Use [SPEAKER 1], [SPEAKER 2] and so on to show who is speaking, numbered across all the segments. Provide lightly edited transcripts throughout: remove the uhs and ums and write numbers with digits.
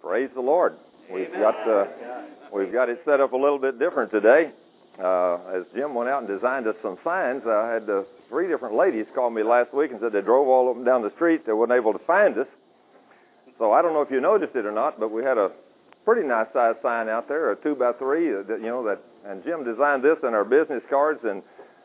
[SPEAKER 1] Praise the Lord. We've got it set up a little bit different today. As Jim went out and designed us some signs, I had 3 different ladies call me last week and said they drove all of them down the street. They weren't able to find us. So I don't know if you noticed it or not, but we had a pretty nice size sign out there, a 2x3, and Jim designed this in our business cards, and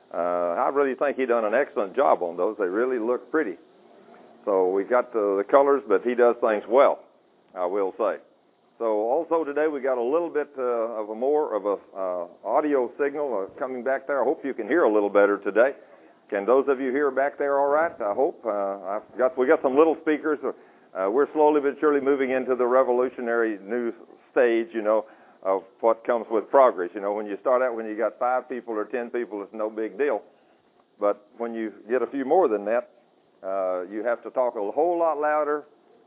[SPEAKER 1] I really think he done an excellent job on those. They really look pretty. So we got the colors, but he does things well, I will say. So also today we got a little bit of a audio signal coming back there. I hope you can hear a little better today. Can those of you hear back there all right? I hope. We got some little speakers. We're slowly but surely moving into the revolutionary new stage, of what comes with progress. When you start out when you got 5 people or 10 people, it's no big deal. But when you get a few more than that, you have to talk a whole lot louder,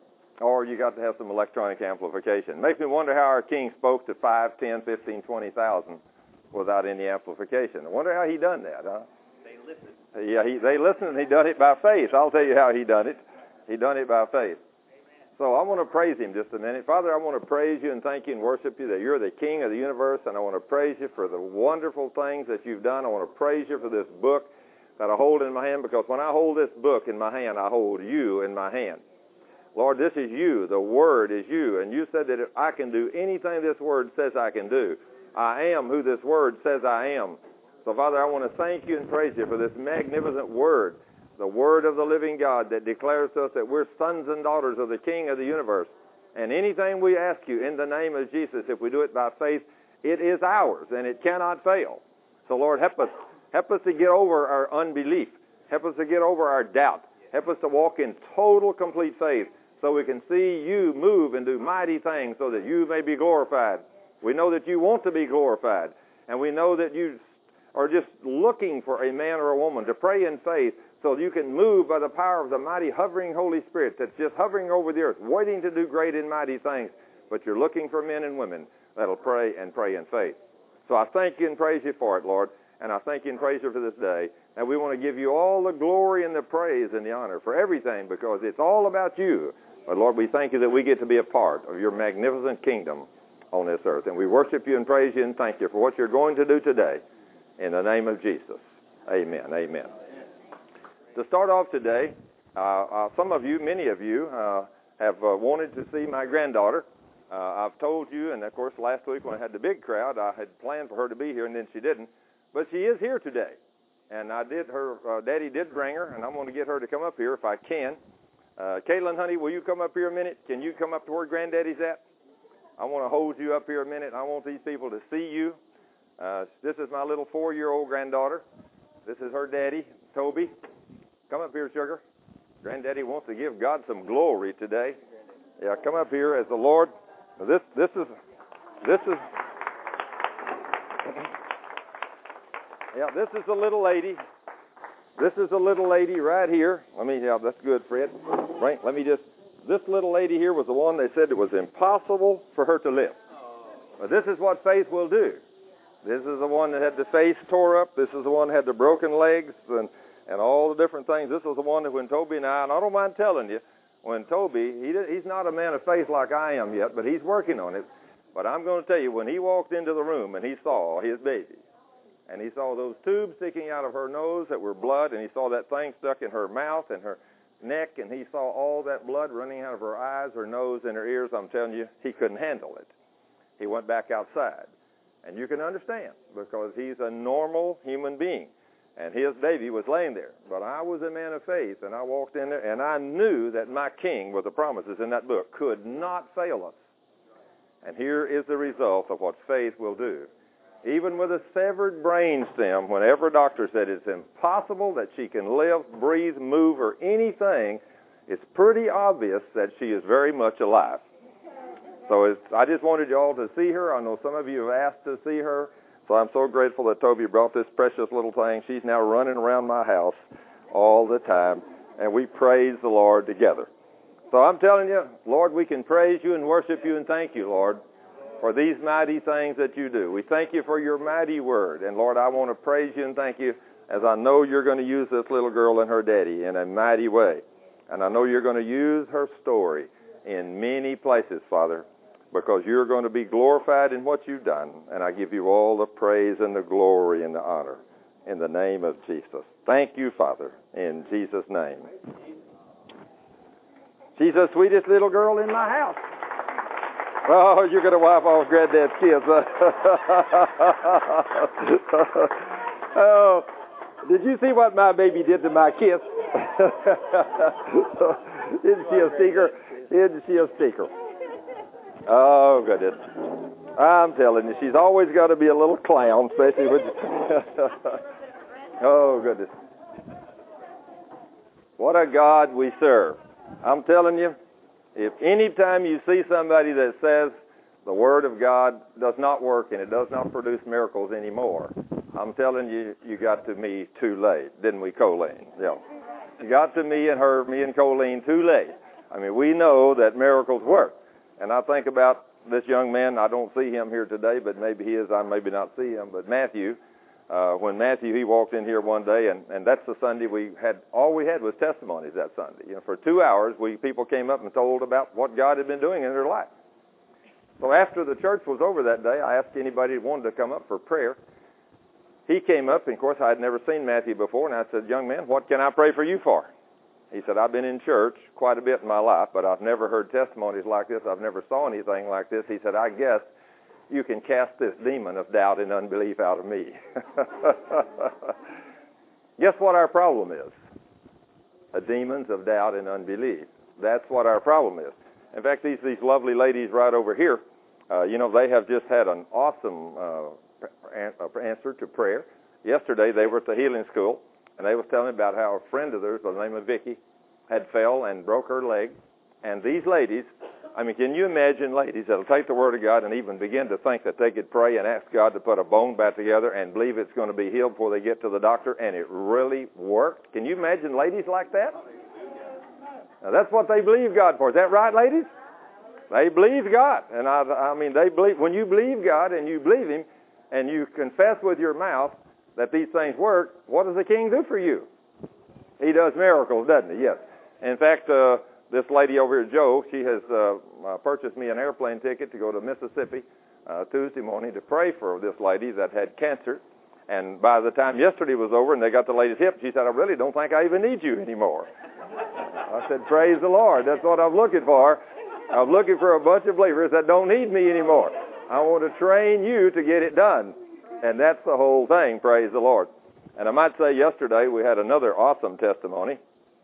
[SPEAKER 1] or you got to have some electronic amplification. Makes me wonder how our King spoke to 5, 10, 15, 20,000 without any amplification. I wonder how he done that, huh?
[SPEAKER 2] They listened.
[SPEAKER 1] Yeah, they listened, and he done it by faith. I'll tell you how he done it. He done it by faith. So I want to praise him just a minute. Father, I want to praise you and thank you and worship you that you're the King of the universe, and I want to praise you for the wonderful things that you've done. I want to praise you for this book that I hold in my hand, because when I hold this book in my hand, I hold you in my hand. Lord, this is you. The Word is you, and you said that if I can do anything this Word says I can do. I am who this Word says I am. So, Father, I want to thank you and praise you for this magnificent Word, the Word of the living God that declares to us that we're sons and daughters of the King of the universe. And anything we ask you in the name of Jesus, if we do it by faith, it is ours, and it cannot fail. So, Lord, help us to get over our unbelief. Help us to get over our doubt. Help us to walk in total, complete faith so we can see you move and do mighty things so that you may be glorified. We know that you want to be glorified, and we know that you are just looking for a man or a woman to pray in faith so you can move by the power of the mighty hovering Holy Spirit that's just hovering over the earth, waiting to do great and mighty things. But you're looking for men and women that'll pray in faith. So I thank you and praise you for it, Lord. And I thank you and praise you for this day. And we want to give you all the glory and the praise and the honor for everything, because it's all about you. But, Lord, we thank you that we get to be a part of your magnificent kingdom on this earth. And we worship you and praise you and thank you for what you're going to do today. In the name of Jesus. Amen. Amen. To start off today, some of you, many of you, have wanted to see my granddaughter. I've told you, and, of course, last week when I had the big crowd, I had planned for her to be here, and then she didn't. But she is here today, and her daddy did bring her, and I'm going to get her to come up here if I can. Caitlin, honey, will you come up here a minute? Can you come up to where Granddaddy's at? I want to hold you up here a minute. I want these people to see you. This is my little 4-year-old granddaughter. This is her daddy, Toby. Come up here, sugar. Granddaddy wants to give God some glory today. Yeah, come up here as the Lord. This is. Yeah, this is the little lady. This is the little lady right here. That's good, Fred. Right, this little lady here was the one they said it was impossible for her to live. But this is what faith will do. This is the one that had the face tore up. This is the one that had the broken legs and all the different things. This was the one that when Toby and I don't mind telling you, when Toby, he's not a man of faith like I am yet, but he's working on it. But I'm going to tell you, when he walked into the room and he saw his baby, and he saw those tubes sticking out of her nose that were blood, and he saw that thing stuck in her mouth and her neck, and he saw all that blood running out of her eyes, her nose, and her ears, I'm telling you, he couldn't handle it. He went back outside. And you can understand, because he's a normal human being. And his baby was laying there. But I was a man of faith, and I walked in there, and I knew that my King, with the promises in that book, could not fail us. And here is the result of what faith will do. Even with a severed brain stem, whenever a doctor said it's impossible that she can live, breathe, move, or anything, it's pretty obvious that she is very much alive. So I just wanted you all to see her. I know some of you have asked to see her. So I'm so grateful that Toby brought this precious little thing. She's now running around my house all the time, and we praise the Lord together. So I'm telling you, Lord, we can praise you and worship you and thank you, Lord, for these mighty things that you do. We thank you for your mighty word. And, Lord, I want to praise you and thank you as I know you're going to use this little girl and her daddy in a mighty way. And I know you're going to use her story in many places, Father. because you're going to be glorified in what you've done. And I give you all the praise and the glory and the honor in the name of Jesus. Thank you, Father, in Jesus' name. She's the sweetest little girl in my house. Oh, you're going to wipe off Granddad's kiss. Oh, did you see what my baby did to my kiss? Isn't she a sticker? Isn't she a sticker? Oh, goodness. I'm telling you, she's always got to be a little clown, especially with... Oh, goodness. What a God we serve. I'm telling you, if any time you see somebody that says the Word of God does not work and it does not produce miracles anymore, I'm telling you, you got to me too late, didn't we, Colleen? Yeah. You got to me and Colleen too late. I mean, we know that miracles work. And I think about this young man. I don't see him here today, but maybe he is. I maybe not see him. But Matthew, when Matthew, he walked in here one day, and that's the Sunday all we had was testimonies that Sunday. You know, for 2 hours, people came up and told about what God had been doing in their life. So after the church was over that day, I asked anybody who wanted to come up for prayer. He came up, and of course, I had never seen Matthew before, and I said, "Young man, what can I pray for you for?" He said, "I've been in church quite a bit in my life, but I've never heard testimonies like this. I've never saw anything like this." He said, "I guess you can cast this demon of doubt and unbelief out of me." Guess what our problem is? Demons of doubt and unbelief. That's what our problem is. In fact, these lovely ladies right over here, they have just had an awesome answer to prayer. Yesterday, they were at the healing school, and they was telling me about how a friend of theirs by the name of Vicky had fell and broke her leg. And these ladies, I mean, can you imagine ladies that'll take the Word of God and even begin to think that they could pray and ask God to put a bone back together and believe it's going to be healed before they get to the doctor, and it really worked? Can you imagine ladies like that? Now, that's what they believe God for. Is that right, ladies? They believe God. And I mean, they believe, when you believe God and you believe Him and you confess with your mouth that these things work, what does the King do for you? He does miracles, doesn't He? Yes. In fact, this lady over here, Jo, she has purchased me an airplane ticket to go to Mississippi Tuesday morning to pray for this lady that had cancer. And by the time yesterday was over and they got the lady's hip, she said, "I really don't think I even need you anymore." I said, "Praise the Lord. That's what I'm looking for. I'm looking for a bunch of believers that don't need me anymore. I want to train you to get it done." And that's the whole thing, praise the Lord. And I might say yesterday we had another awesome testimony.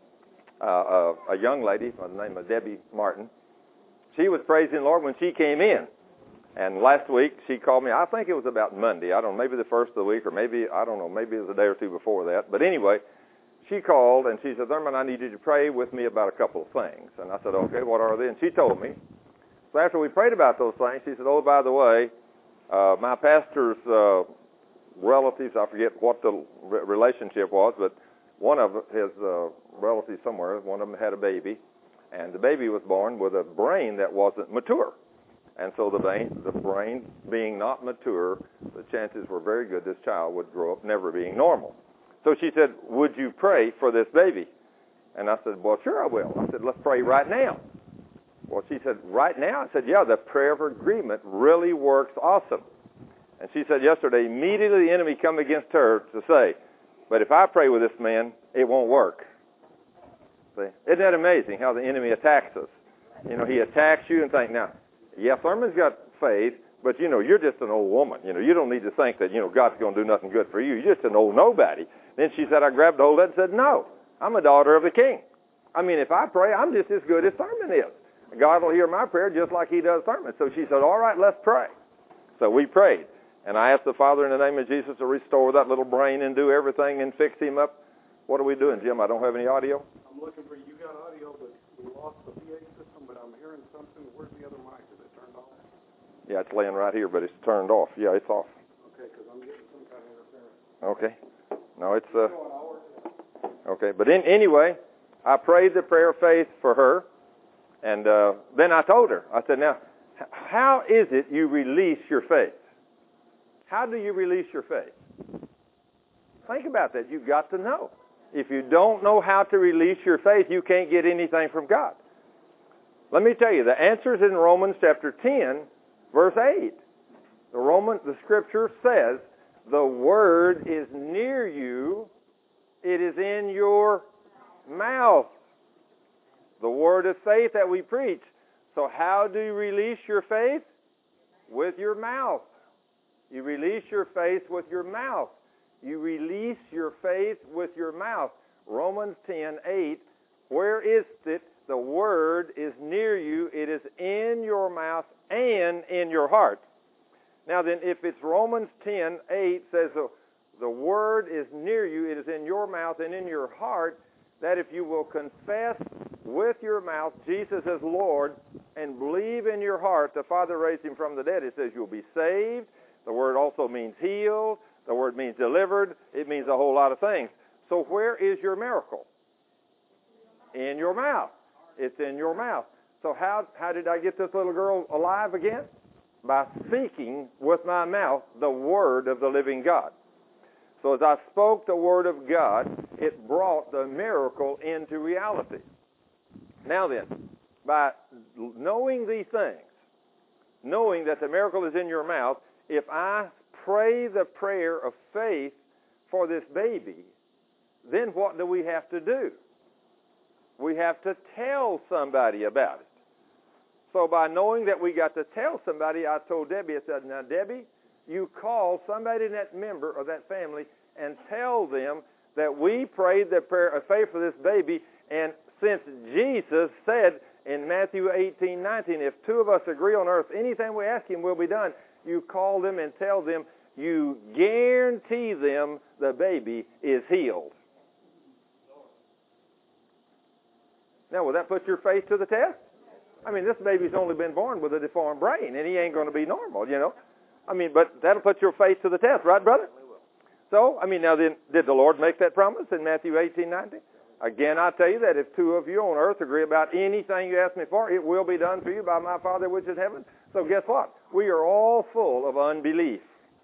[SPEAKER 1] A young lady by the name of Debbie Martin. She was praising the Lord when she came in. And last week she called me, I think it was about Monday. I don't know, maybe the first of the week, or maybe, I don't know, maybe it was a day or two before that. But anyway, she called and she said, "Thurman, I need you to pray with me about a couple of things." And I said, "Okay, what are they?" And she told me. So after we prayed about those things, she said, "Oh, by the way, my pastor's relatives, I forget what the relationship was, but one of his relatives somewhere, one of them had a baby, and the baby was born with a brain that wasn't mature. And so the brain being not mature, the chances were very good this child would grow up never being normal. So she said, "Would you pray for this baby?" And I said, "Well, sure I will." I said, "Let's pray right now." Well, she said, "Right now?" I said, "Yeah, the prayer of agreement really works awesome." And she said yesterday, immediately the enemy come against her to say, "But if I pray with this man, it won't work." See? Isn't that amazing how the enemy attacks us? You know, he attacks you and think, now, yeah, Thurman's got faith, but, you're just an old woman. You don't need to think that, God's going to do nothing good for you. You're just an old nobody. Then she said, I grabbed hold of it and said, "No, I'm a daughter of the King. I mean, if I pray, I'm just as good as Thurman is. God will hear my prayer just like He does Thurman." So she said, "All right, let's pray." So we prayed. And I asked the Father in the name of Jesus to restore that little brain and do everything and fix him up. What are we doing, Jim? I don't have any audio.
[SPEAKER 2] I'm looking for you. Got audio, but we lost the PA system, but I'm hearing something. Where's the other mic? Is it turned off?
[SPEAKER 1] Yeah, it's laying right here, but it's turned off. Yeah, it's off.
[SPEAKER 2] Okay, because I'm getting some kind of interference.
[SPEAKER 1] Okay. No, it's... Okay, but anyway, I prayed the prayer of faith for her, and then I told her, I said, "Now, how is it you release your faith? How do you release your faith?" Think about that. You've got to know. If you don't know how to release your faith, you can't get anything from God. Let me tell you, the answer is in Romans chapter 10, verse 8. The Scripture says, the Word is near you. It is in your mouth. The word of faith that we preach. So how do you release your faith? With your mouth. You release your faith with your mouth. You release your faith with your mouth. Romans 10:8. Where is it? The word is near you. It is in your mouth and in your heart. Now then, if it's Romans 10:8 says the word is near you, it is in your mouth and in your heart, that if you will confess with your mouth Jesus as Lord and believe in your heart the Father raised him from the dead, it says you'll be saved. The word also means healed. The word means delivered. It means a whole lot of things. So where is your miracle? In your mouth. It's in your mouth. So how did I get this little girl alive again? By speaking with my mouth the word of the living God. So as I spoke the word of God, it brought the miracle into reality. Now then, by knowing these things, knowing that the miracle is in your mouth, if I pray the prayer of faith for this baby, then what do we have to do? We have to tell somebody about it. So by knowing that we got to tell somebody, I told Debbie, I said, now Debbie, you call somebody in that member or that family and tell them that we prayed the prayer of faith for this baby, and since Jesus said in Matthew 18:19, if two of us agree on earth, anything we ask him will be done, you call them and tell them, you guarantee them the baby is healed. Now, will that put your faith to the test? I mean, this baby's only been born with a deformed brain, and he ain't going to be normal, you know. I mean, but that'll put your faith to the test, right, brother? So, I mean, now then, did the Lord make that promise in Matthew 18:19? Again, I tell you that if two of you on earth agree about anything you ask me for, it will be done for you by my Father which is in heaven. So guess what? We are all full of unbelief.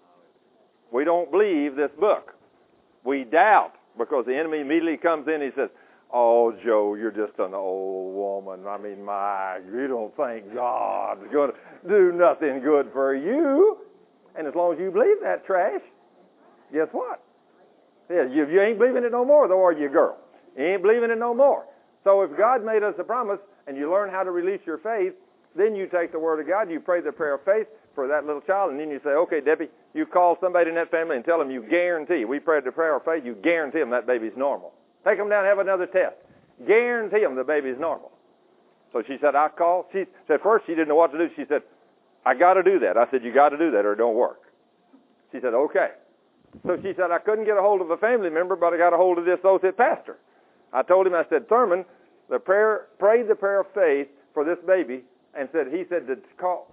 [SPEAKER 1] We don't believe this book. We doubt, because the enemy immediately comes in and he says, oh, Joe, you're just an old woman. I mean, you don't think God's going to do nothing good for you. And as long as you believe that trash, guess what? Yeah, you ain't believing it no more, though, are you, girl? You ain't believing it no more. So if God made us a promise and you learn how to release your faith, then you take the Word of God, you pray the prayer of faith for that little child, and then you say, okay, Debbie, you call somebody in that family and tell them you guarantee, we prayed the prayer of faith, you guarantee them that baby's normal. Take them down and have another test. Guarantee them the baby's normal. So she said, I called. She said, first she didn't know what to do. She said, I got to do that. I said, you got to do that or it don't work. She said, okay. So she said, I couldn't get a hold of a family member, but I got a hold of this associate pastor. I told him, I said, Thurman, prayed the prayer of faith for this baby, and he said to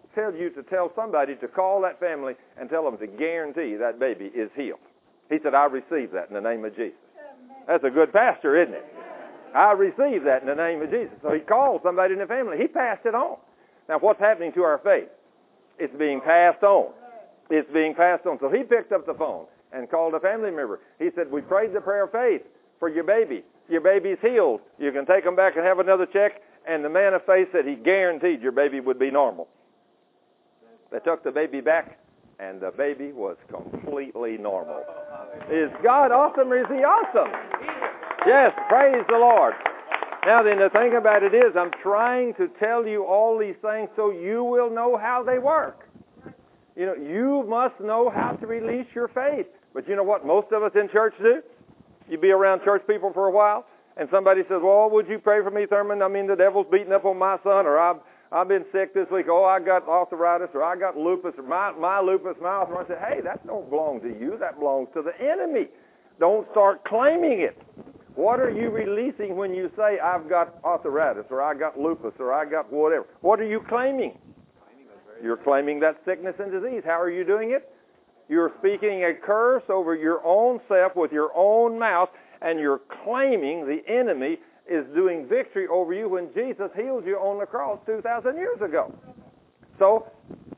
[SPEAKER 1] tell somebody to call that family and tell them to guarantee that baby is healed. He said, I receive that in the name of Jesus. That's a good pastor, isn't it? I receive that in the name of Jesus. So he called somebody in the family. He passed it on. Now, what's happening to our faith? It's being passed on. It's being passed on. So he picked up the phone and called a family member. He said, we prayed the prayer of faith for your baby. Your baby's healed. You can take them back and have another check. And the man of faith said he guaranteed your baby would be normal. They took the baby back, and the baby was completely normal. Is God awesome or is he awesome? Yes, praise the Lord. Now then, the thing about it is, I'm trying to tell you all these things so you will know how they work. You know, you must know how to release your faith. But you know what most of us in church do? You be around church people for a while, and somebody says, well, would you pray for me, Thurman? I mean, the devil's beating up on my son, or I've been sick this week. Oh, I got arthritis, or I got lupus, or my lupus, my arthritis. I say, hey, that don't belong to you. That belongs to the enemy. Don't start claiming it. What are you releasing when you say, I've got arthritis, or I got lupus, or I got whatever? What are you claiming? You're claiming that sickness and disease. How are you doing it? You're speaking a curse over your own self with your own mouth, and you're claiming the enemy is doing victory over you when Jesus healed you on the cross 2,000 years ago. So,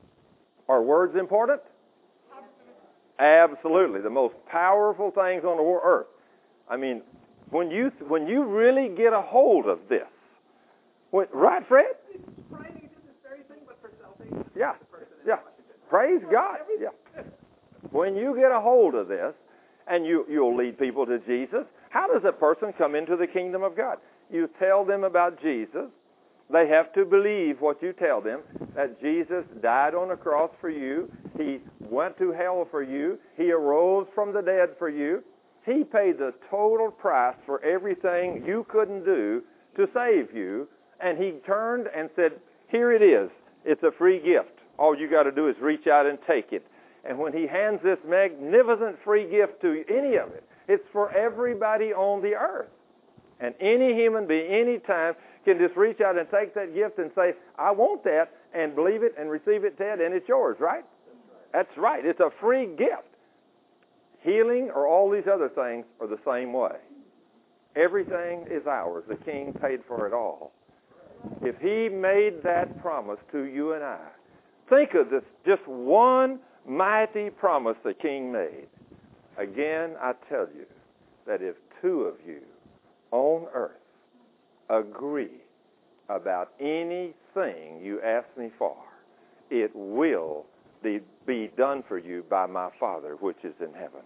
[SPEAKER 1] are words important? Absolutely. The most powerful things on the earth. I mean, when you really get a hold of this, Right, Fred?
[SPEAKER 2] Friday did this very thing, but for salvation.
[SPEAKER 1] Yeah, yeah. Praise God. Yeah. When you get a hold of this, and you'll lead people to Jesus, how does a person come into the kingdom of God? You tell them about Jesus. They have to believe what you tell them, that Jesus died on the cross for you. He went to hell for you. He arose from the dead for you. He paid the total price for everything you couldn't do to save you. And he turned and said, here it is. It's a free gift. All you got to do is reach out and take it. And when he hands this magnificent free gift to any of it, it's for everybody on the earth. And any human being, any time, can just reach out and take that gift and say, I want that, and believe it and receive it, Ted, and it's yours, right? That's right. It's a free gift. Healing or all these other things are the same way. Everything is ours. The King paid for it all. If he made that promise to you and I, think of this, just one mighty promise the King made. Again, I tell you that if two of you on earth agree about anything you ask me for, it will be done for you by my Father which is in heaven.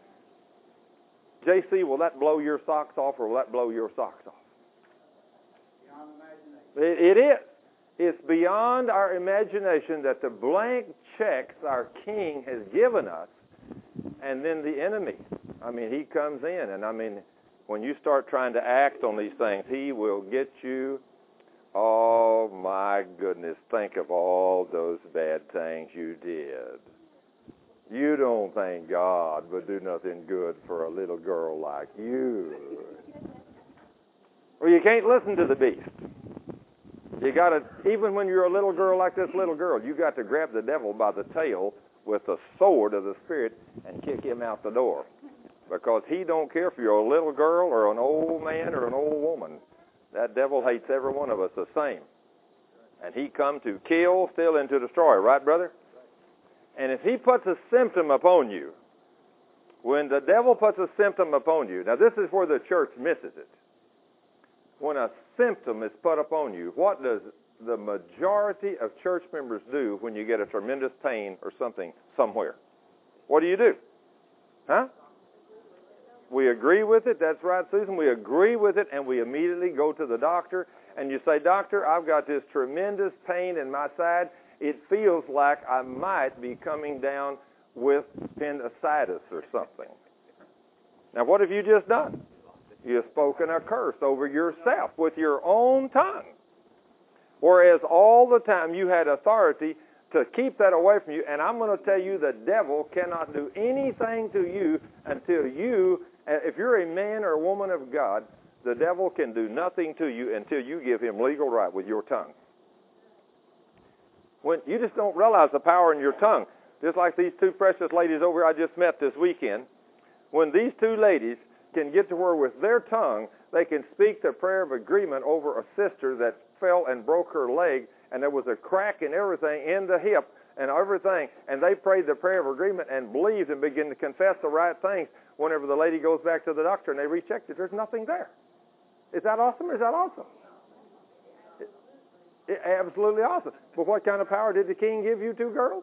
[SPEAKER 1] JC, will that blow your socks off, or will that blow your socks off?
[SPEAKER 2] Beyond imagination.
[SPEAKER 1] It is. It's beyond our imagination that the blank checks our King has given us, and then the enemy, he comes in, and when you start trying to act on these things, he will get you. Oh, my goodness, think of all those bad things you did. You don't think God would do nothing good for a little girl like you. Well, you can't listen to the beast. You got to, even when you're a little girl like this little girl, you got to grab the devil by the tail with the sword of the Spirit and kick him out the door. Because he don't care if you're a little girl or an old man or an old woman. That devil hates every one of us the same. And he come to kill, steal, and to destroy. Right, brother? And if he puts a symptom upon you, when the devil puts a symptom upon you, now this is where the church misses it. When a symptom is put upon you, what does the majority of church members do when you get a tremendous pain or something somewhere? What do? Huh? We agree with it. That's right, Susan. We agree with it, and we immediately go to the doctor, and you say, Doctor, I've got this tremendous pain in my side. It feels like I might be coming down with appendicitis or something. Now, what have you just done? You've spoken a curse over yourself with your own tongue. Whereas all the time you had authority to keep that away from you. And I'm going to tell you, the devil cannot do anything to you until you, if you're a man or a woman of God, the devil can do nothing to you until you give him legal right with your tongue. When you just don't realize the power in your tongue. Just like these two precious ladies over here I just met this weekend. When these two ladies can get to where with their tongue they can speak the prayer of agreement over a sister that fell and broke her leg, and there was a crack and everything in the hip and everything, and they prayed the prayer of agreement and believed and began to confess the right things. Whenever the lady goes back to the doctor and they rechecked it, there's nothing there. Is that awesome or is that awesome? Absolutely awesome. But what kind of power did the King give you two girls?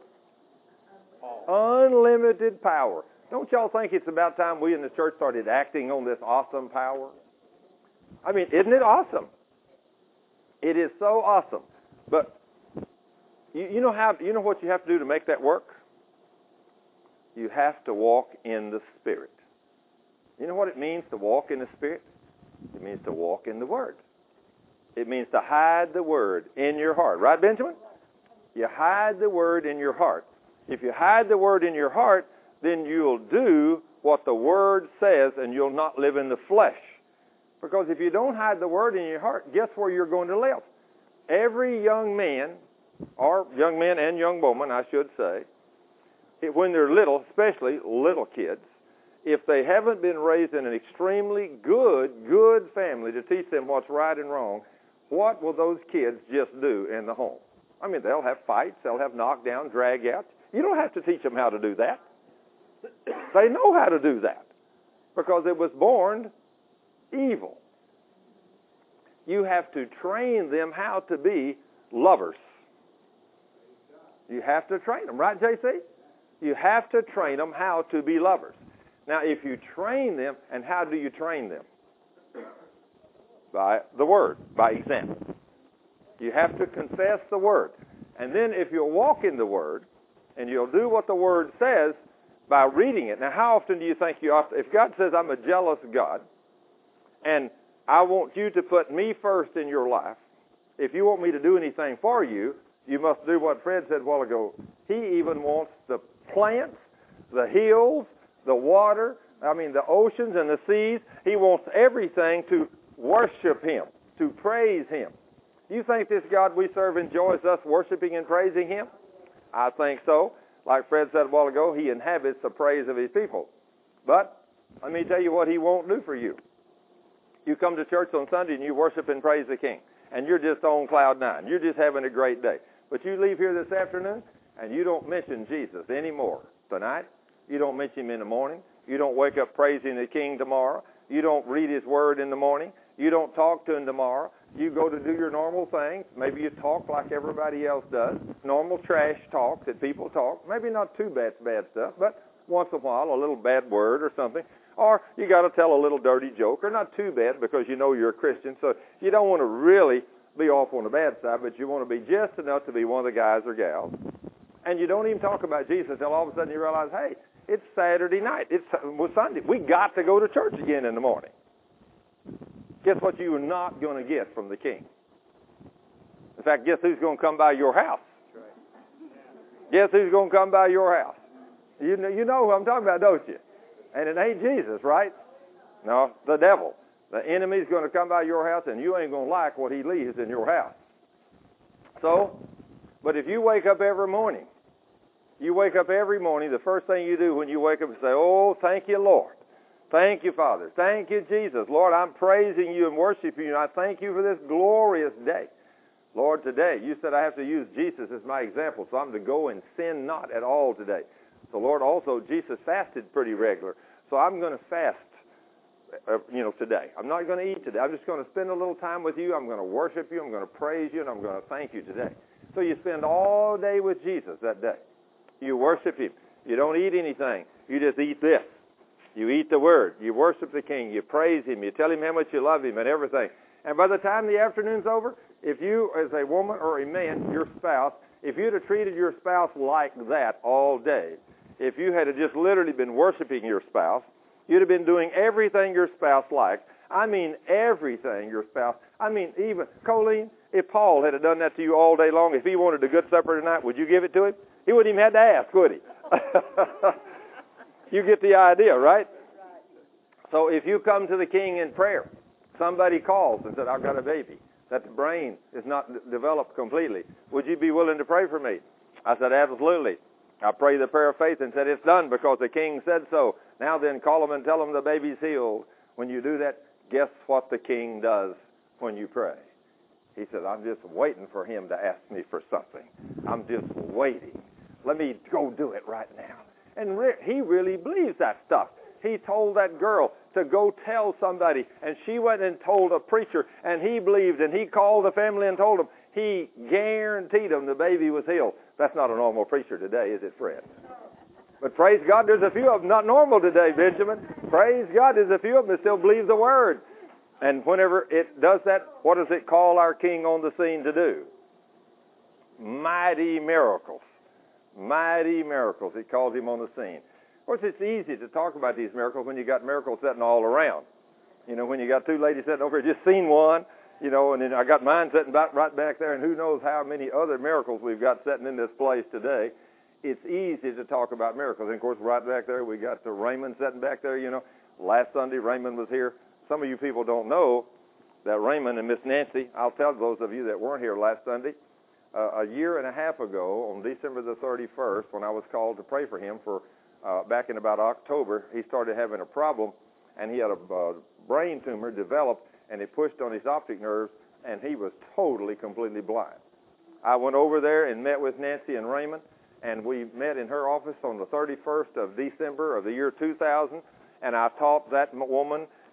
[SPEAKER 1] Unlimited power. Don't y'all think it's about time we in the church started acting on this awesome power? Isn't it awesome? It is so awesome. But you know what you have to do to make that work? You have to walk in the Spirit. You know what it means to walk in the Spirit? It means to walk in the Word. It means to hide the Word in your heart. Right, Benjamin? You hide the Word in your heart. If you hide the Word in your heart, then you'll do what the Word says and you'll not live in the flesh. Because if you don't hide the Word in your heart, guess where you're going to live? Every young man, or young man and young woman, I should say, when they're little, especially little kids, if they haven't been raised in an extremely good family to teach them what's right and wrong, what will those kids just do in the home? They'll have fights, they'll have knockdowns, drag-outs. You don't have to teach them how to do that. They know how to do that because it was born evil. You have to train them how to be lovers. You have to train them, right, JC? You have to train them how to be lovers. Now, if you train them, and how do you train them? By the Word, by example. You have to confess the Word. And then if you'll walk in the Word, and you'll do what the Word says by reading it. Now, how often do you think you ought to, if God says, I'm a jealous God, and I want you to put me first in your life, if you want me to do anything for you, you must do what Fred said a while ago. He even wants the plants, the hills, the water, the oceans and the seas. He wants everything to worship Him, to praise Him. Do you think this God we serve enjoys us worshiping and praising Him? I think so. Like Fred said a while ago, He inhabits the praise of His people. But let me tell you what He won't do for you. You come to church on Sunday and you worship and praise the King, and you're just on cloud nine. You're just having a great day. But you leave here this afternoon, and you don't mention Jesus anymore tonight. You don't mention Him in the morning. You don't wake up praising the King tomorrow. You don't read His Word in the morning. You don't talk to Him tomorrow. You go to do your normal things. Maybe you talk like everybody else does. Normal trash talk that people talk. Maybe not too bad stuff, but once in a while a little bad word or something. Or you got to tell a little dirty joke, or not too bad because you know you're a Christian. So you don't want to really be off on the bad side, but you want to be just enough to be one of the guys or gals. And you don't even talk about Jesus until all of a sudden you realize, hey, it's Saturday night. It's Sunday. We got to go to church again in the morning. Guess what you're not going to get from the King? In fact, guess who's going to come by your house? Guess who's going to come by your house? You know who I'm talking about, don't you? And it ain't Jesus, right? No, the devil. The enemy's going to come by your house, and you ain't going to like what he leaves in your house. So, but if you wake up every morning, the first thing you do when you wake up is say, oh, thank you, Lord. Thank you, Father. Thank you, Jesus. Lord, I'm praising you and worshiping you, and I thank you for this glorious day. Lord, today, you said I have to use Jesus as my example, so I'm to go and sin not at all today. So, Lord, also, Jesus fasted pretty regular, so I'm going to fast, today. I'm not going to eat today. I'm just going to spend a little time with you. I'm going to worship you. I'm going to praise you, and I'm going to thank you today. So you spend all day with Jesus that day. You worship Him. You don't eat anything. You just eat this. You eat the Word. You worship the King. You praise Him. You tell Him how much you love Him and everything. And by the time the afternoon's over, if you, as a woman or a man, your spouse, if you'd have treated your spouse like that all day, if you had just literally been worshiping your spouse, you'd have been doing everything your spouse liked. I mean everything your spouse. I mean even, Colleen, if Paul had done that to you all day long, if he wanted a good supper tonight, would you give it to him? He wouldn't even have to ask, would he? You get the idea, right? So if you come to the King in prayer, somebody calls and said, I've got a baby, that the brain is not developed completely. Would you be willing to pray for me? I said, absolutely. I prayed the prayer of faith and said, it's done because the King said so. Now then, call them and tell them the baby's healed. When you do that, guess what the King does when you pray? He said, I'm just waiting for him to ask me for something. I'm just waiting. Let me go do it right now. And he really believes that stuff. He told that girl to go tell somebody, and she went and told a preacher, and he believed, and he called the family and told them. He guaranteed them the baby was healed. That's not a normal preacher today, is it, Fred? But praise God, there's a few of them not normal today, Benjamin. Praise God, there's a few of them that still believe the Word. And whenever it does that, what does it call our King on the scene to do? Mighty miracles. Mighty miracles. It calls him on the scene. Of course, it's easy to talk about these miracles when you got miracles sitting all around. You know, when you got two ladies sitting over here, just seen one, you know, and then I got mine sitting right back there, and who knows how many other miracles we've got sitting in this place today. It's easy to talk about miracles. And, of course, right back there, we got Raymond sitting back there, you know. Last Sunday, Raymond was here. Some of you people don't know that Raymond and Miss Nancy, I'll tell those of you that weren't here last Sunday, a year and a half ago, on December the 31st, when I was called to pray for him back in about October, he started having a problem, and he had a brain tumor developed, and it pushed on his optic nerves, and he was totally, completely blind. I went over there and met with Nancy and Raymond, and we met in her office on the 31st of December of the year 2000, and I taught that woman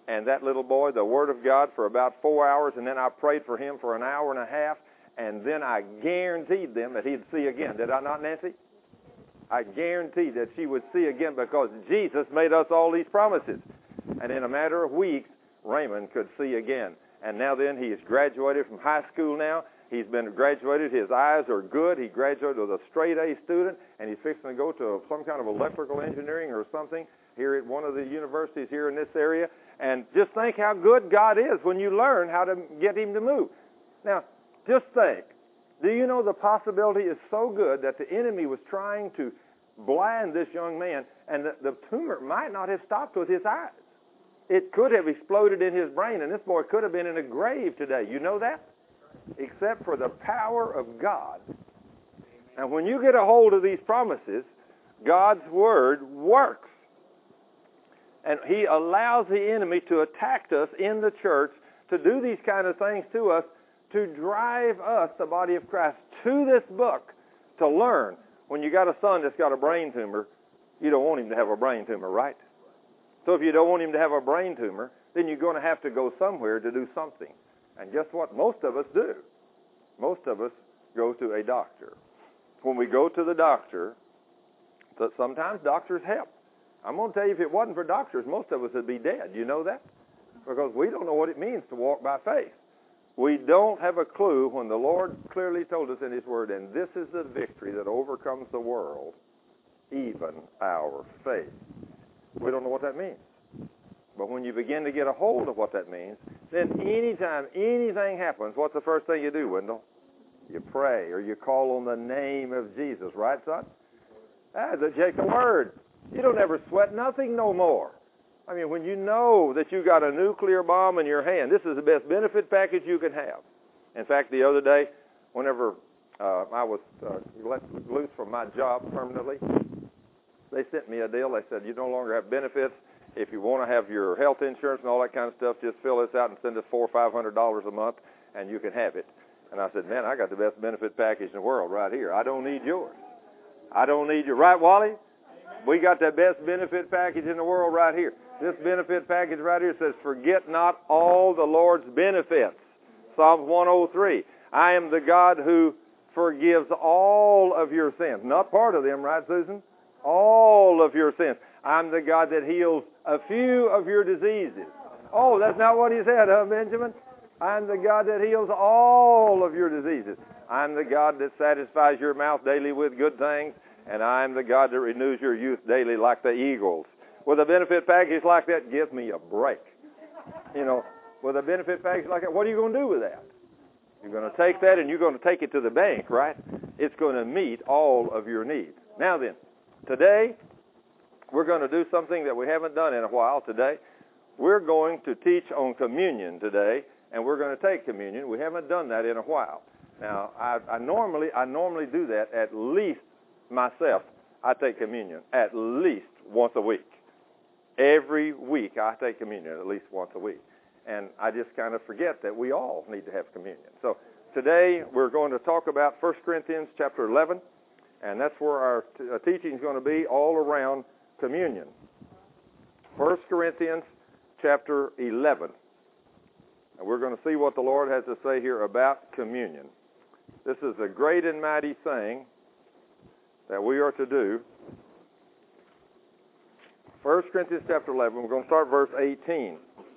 [SPEAKER 1] and that little boy the Word of God for about 4 hours, and then I prayed for him for an hour and a half, and then I guaranteed them that he'd see again. Did I not, Nancy? I guaranteed that she would see again because Jesus made us all these promises. And in a matter of weeks, Raymond could see again. And now then, he has graduated from high school now. He's been graduated. His eyes are good. He graduated with a straight A student, and he's fixing to go to some kind of electrical engineering or something here at one of the universities here in this area. And just think how good God is when you learn how to get him to move. Now, just think. Do you know the possibility is so good that the enemy was trying to blind this young man, and the tumor might not have stopped with his eyes. It could have exploded in his brain, and this boy could have been in a grave today. You know that? Except for the power of God. And when you get a hold of these promises, God's Word works. And He allows the enemy to attack us in the church, to do these kind of things to us, to drive us, the body of Christ, to this book to learn. When you got a son that's got a brain tumor, you don't want him to have a brain tumor, right? So if you don't want him to have a brain tumor, then you're going to have to go somewhere to do something. And guess what? Most of us do. Most of us go to a doctor. When we go to the doctor, sometimes doctors help. I'm going to tell you, if it wasn't for doctors, most of us would be dead. You know that? Because we don't know what it means to walk by faith. We don't have a clue when the Lord clearly told us in His Word, and this is the victory that overcomes the world, even our faith. We don't know what that means. But when you begin to get a hold of what that means, then anytime anything happens, what's the first thing you do, Wendell? You pray, or you call on the name of Jesus. Right, son? Take the Word. You don't ever sweat nothing no more. I mean, when you know that you got a nuclear bomb in your hand, this is the best benefit package you can have. In fact, the other day, whenever I was let loose from my job permanently, they sent me a deal. They said, you no longer have benefits. If you want to have your health insurance and all that kind of stuff, just fill this out and send us $400 or $500 a month, and you can have it. And I said, man, I got the best benefit package in the world right here. I don't need yours. I don't need you. Right, Wally? We got the best benefit package in the world right here. This benefit package right here says, forget not all the Lord's benefits. Psalms 103. I am the God who forgives all of your sins. Not part of them, right, Susan? All of your sins. I'm the God that heals a few of your diseases. Oh, that's not what he said, huh, Benjamin? I'm the God that heals all of your diseases. I'm the God that satisfies your mouth daily with good things, and I'm the God that renews your youth daily like the eagles. With a benefit package like that, give me a break. You know, with a benefit package like that, what are you going to do with that? You're going to take that and you're going to take it to the bank, right? It's going to meet all of your needs. Now then, today, we're going to do something that we haven't done in a while today. We're going to teach on communion today, and we're going to take communion. We haven't done that in a while. Now, I normally do that at least myself. I take communion at least once a week. Every week I take communion at least once a week. And I just kind of forget that we all need to have communion. So today we're going to talk about 1 Corinthians chapter 11, and that's where our teaching is going to be, all around communion. 1 Corinthians chapter 11. And we're going to see what the Lord has to say here about communion. This is a great and mighty thing that we are to do. 1 Corinthians chapter 11, we're going to start verse 18.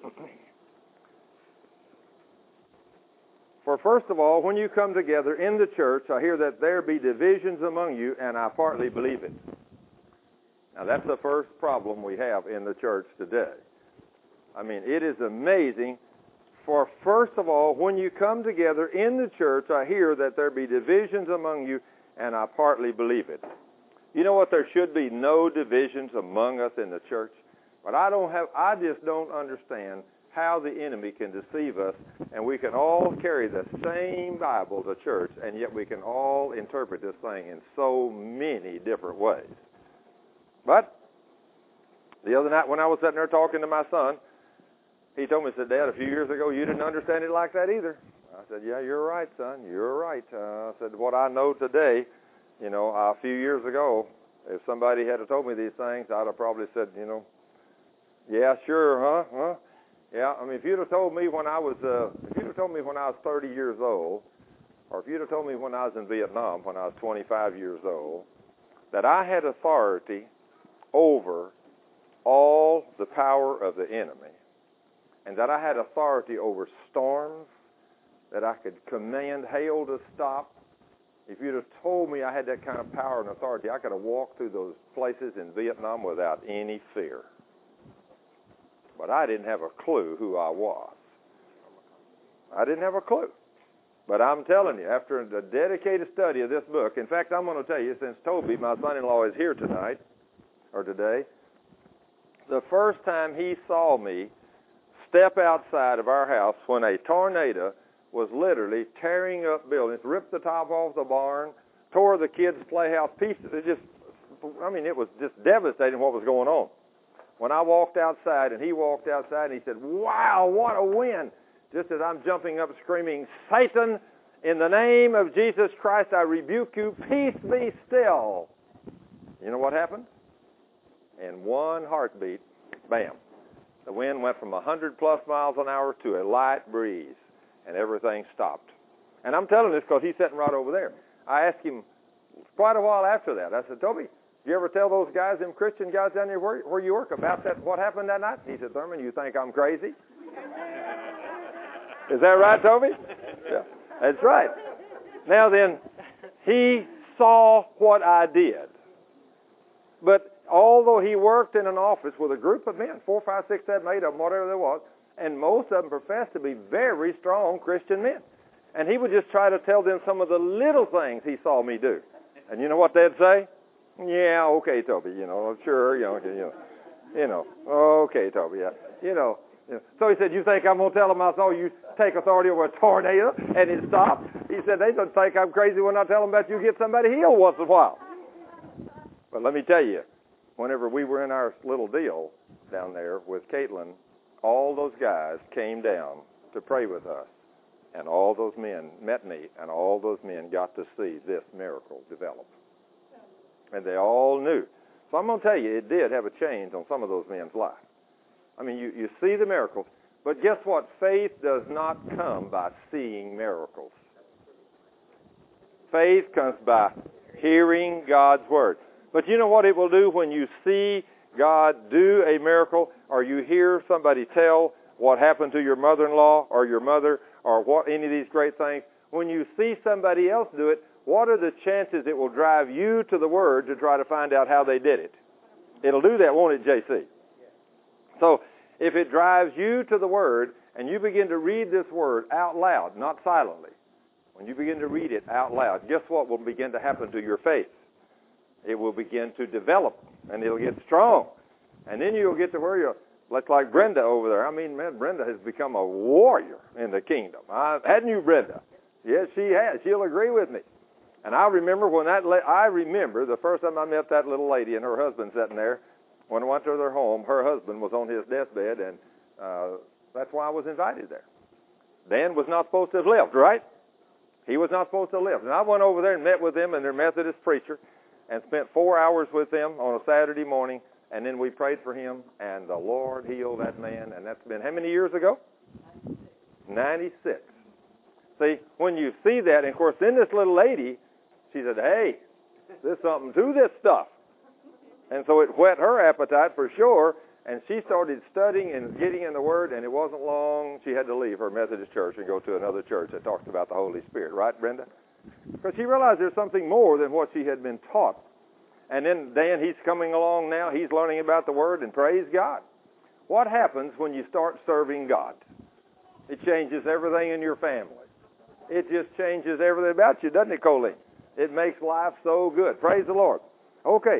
[SPEAKER 1] For first of all, when you come together in the church, I hear that there be divisions among you, and I partly believe it. Now, that's the first problem we have in the church today. I mean, it is amazing. For first of all, when you come together in the church, I hear that there be divisions among you, and I partly believe it. You know what? There should be no divisions among us in the church. But I just don't understand how the enemy can deceive us, and we can all carry the same Bible to church, and yet we can all interpret this thing in so many different ways. But the other night when I was sitting there talking to my son, he told me, he said, Dad, a few years ago you didn't understand it like that either. I said, yeah, you're right, son. You're right. I said, what I know today, you know, a few years ago, if somebody had told me these things, I'd have probably said, you know, yeah, sure, huh? Yeah, I mean, if you'd have told me when I was 30 years old, or if you'd have told me when I was in Vietnam, when I was 25 years old, that I had authority over all the power of the enemy, and that I had authority over storms, that I could command hail to stop. If you'd have told me I had that kind of power and authority, I could have walked through those places in Vietnam without any fear. But I didn't have a clue who I was. I didn't have a clue. But I'm telling you, after a dedicated study of this book, in fact, I'm going to tell you, since Toby, my son-in-law, is here tonight, or today, the first time he saw me step outside of our house when a tornado was literally tearing up buildings, ripped the top off the barn, tore the kids' playhouse pieces. It was just devastating what was going on. When I walked outside and he walked outside and he said, "Wow, what a wind!" Just as I'm jumping up screaming, "Satan, in the name of Jesus Christ, I rebuke you. Peace be still." You know what happened? In one heartbeat, bam, the wind went from 100-plus miles an hour to a light breeze, and everything stopped. And I'm telling this because he's sitting right over there. I asked him quite a while after that. I said, "Toby, did you ever tell those guys, them Christian guys down there where you work, about that, what happened that night?" He said, "Thurman, you think I'm crazy?" Is that right, Toby? Yeah, that's right. Now then, he saw what I did. But although he worked in an office with a group of men, 4, 5, 6, 7, 8 of them, whatever there was, and most of them professed to be very strong Christian men. And he would just try to tell them some of the little things he saw me do. And you know what they'd say? "Yeah, okay, Toby, sure, okay, Toby, yeah, So he said, "You think I'm going to tell them I saw you take authority over a tornado and it stopped?" He said, "They don't think I'm crazy when I tell them that you get somebody healed once in a while." But let me tell you, whenever we were in our little deal down there with Caitlin, all those guys came down to pray with us. And all those men met me, and all those men got to see this miracle develop. And they all knew. So I'm going to tell you, it did have a change on some of those men's lives. I mean, you see the miracles, but guess what? Faith does not come by seeing miracles. Faith comes by hearing God's word. But you know what it will do when you see God do a miracle, or you hear somebody tell what happened to your mother-in-law or your mother, or what any of these great things? When you see somebody else do it, what are the chances it will drive you to the Word to try to find out how they did it? It'll do that, won't it, JC? So if it drives you to the Word and you begin to read this Word out loud, not silently, when you begin to read it out loud, guess what will begin to happen to your faith? It will begin to develop, and it'll get strong. And then you'll get to where you're like Brenda over there. I mean, man, Brenda has become a warrior in the kingdom. Hadn't you, Brenda? Yes, she has. She'll agree with me. And I remember the first time I met that little lady and her husband sitting there. When I went to their home, her husband was on his deathbed, and that's why I was invited there. Dan was not supposed to have lived, right? He was not supposed to have lived. And I went over there and met with them and their Methodist preacher and spent 4 hours with them on a Saturday morning, and then we prayed for him, and the Lord healed that man. And that's been how many years ago? 96. See, when you see that, and of course, then this little lady, she said, "Hey, there's something to this stuff." And so it whet her appetite for sure, and she started studying and getting in the Word, and it wasn't long she had to leave her Methodist church and go to another church that talks about the Holy Spirit. Right, Brenda? Because she realized there's something more than what she had been taught. And then Dan, he's coming along now. He's learning about the Word, and praise God. What happens when you start serving God? It changes everything in your family. It just changes everything about you, doesn't it, Colleen? It makes life so good. Praise the Lord. Okay.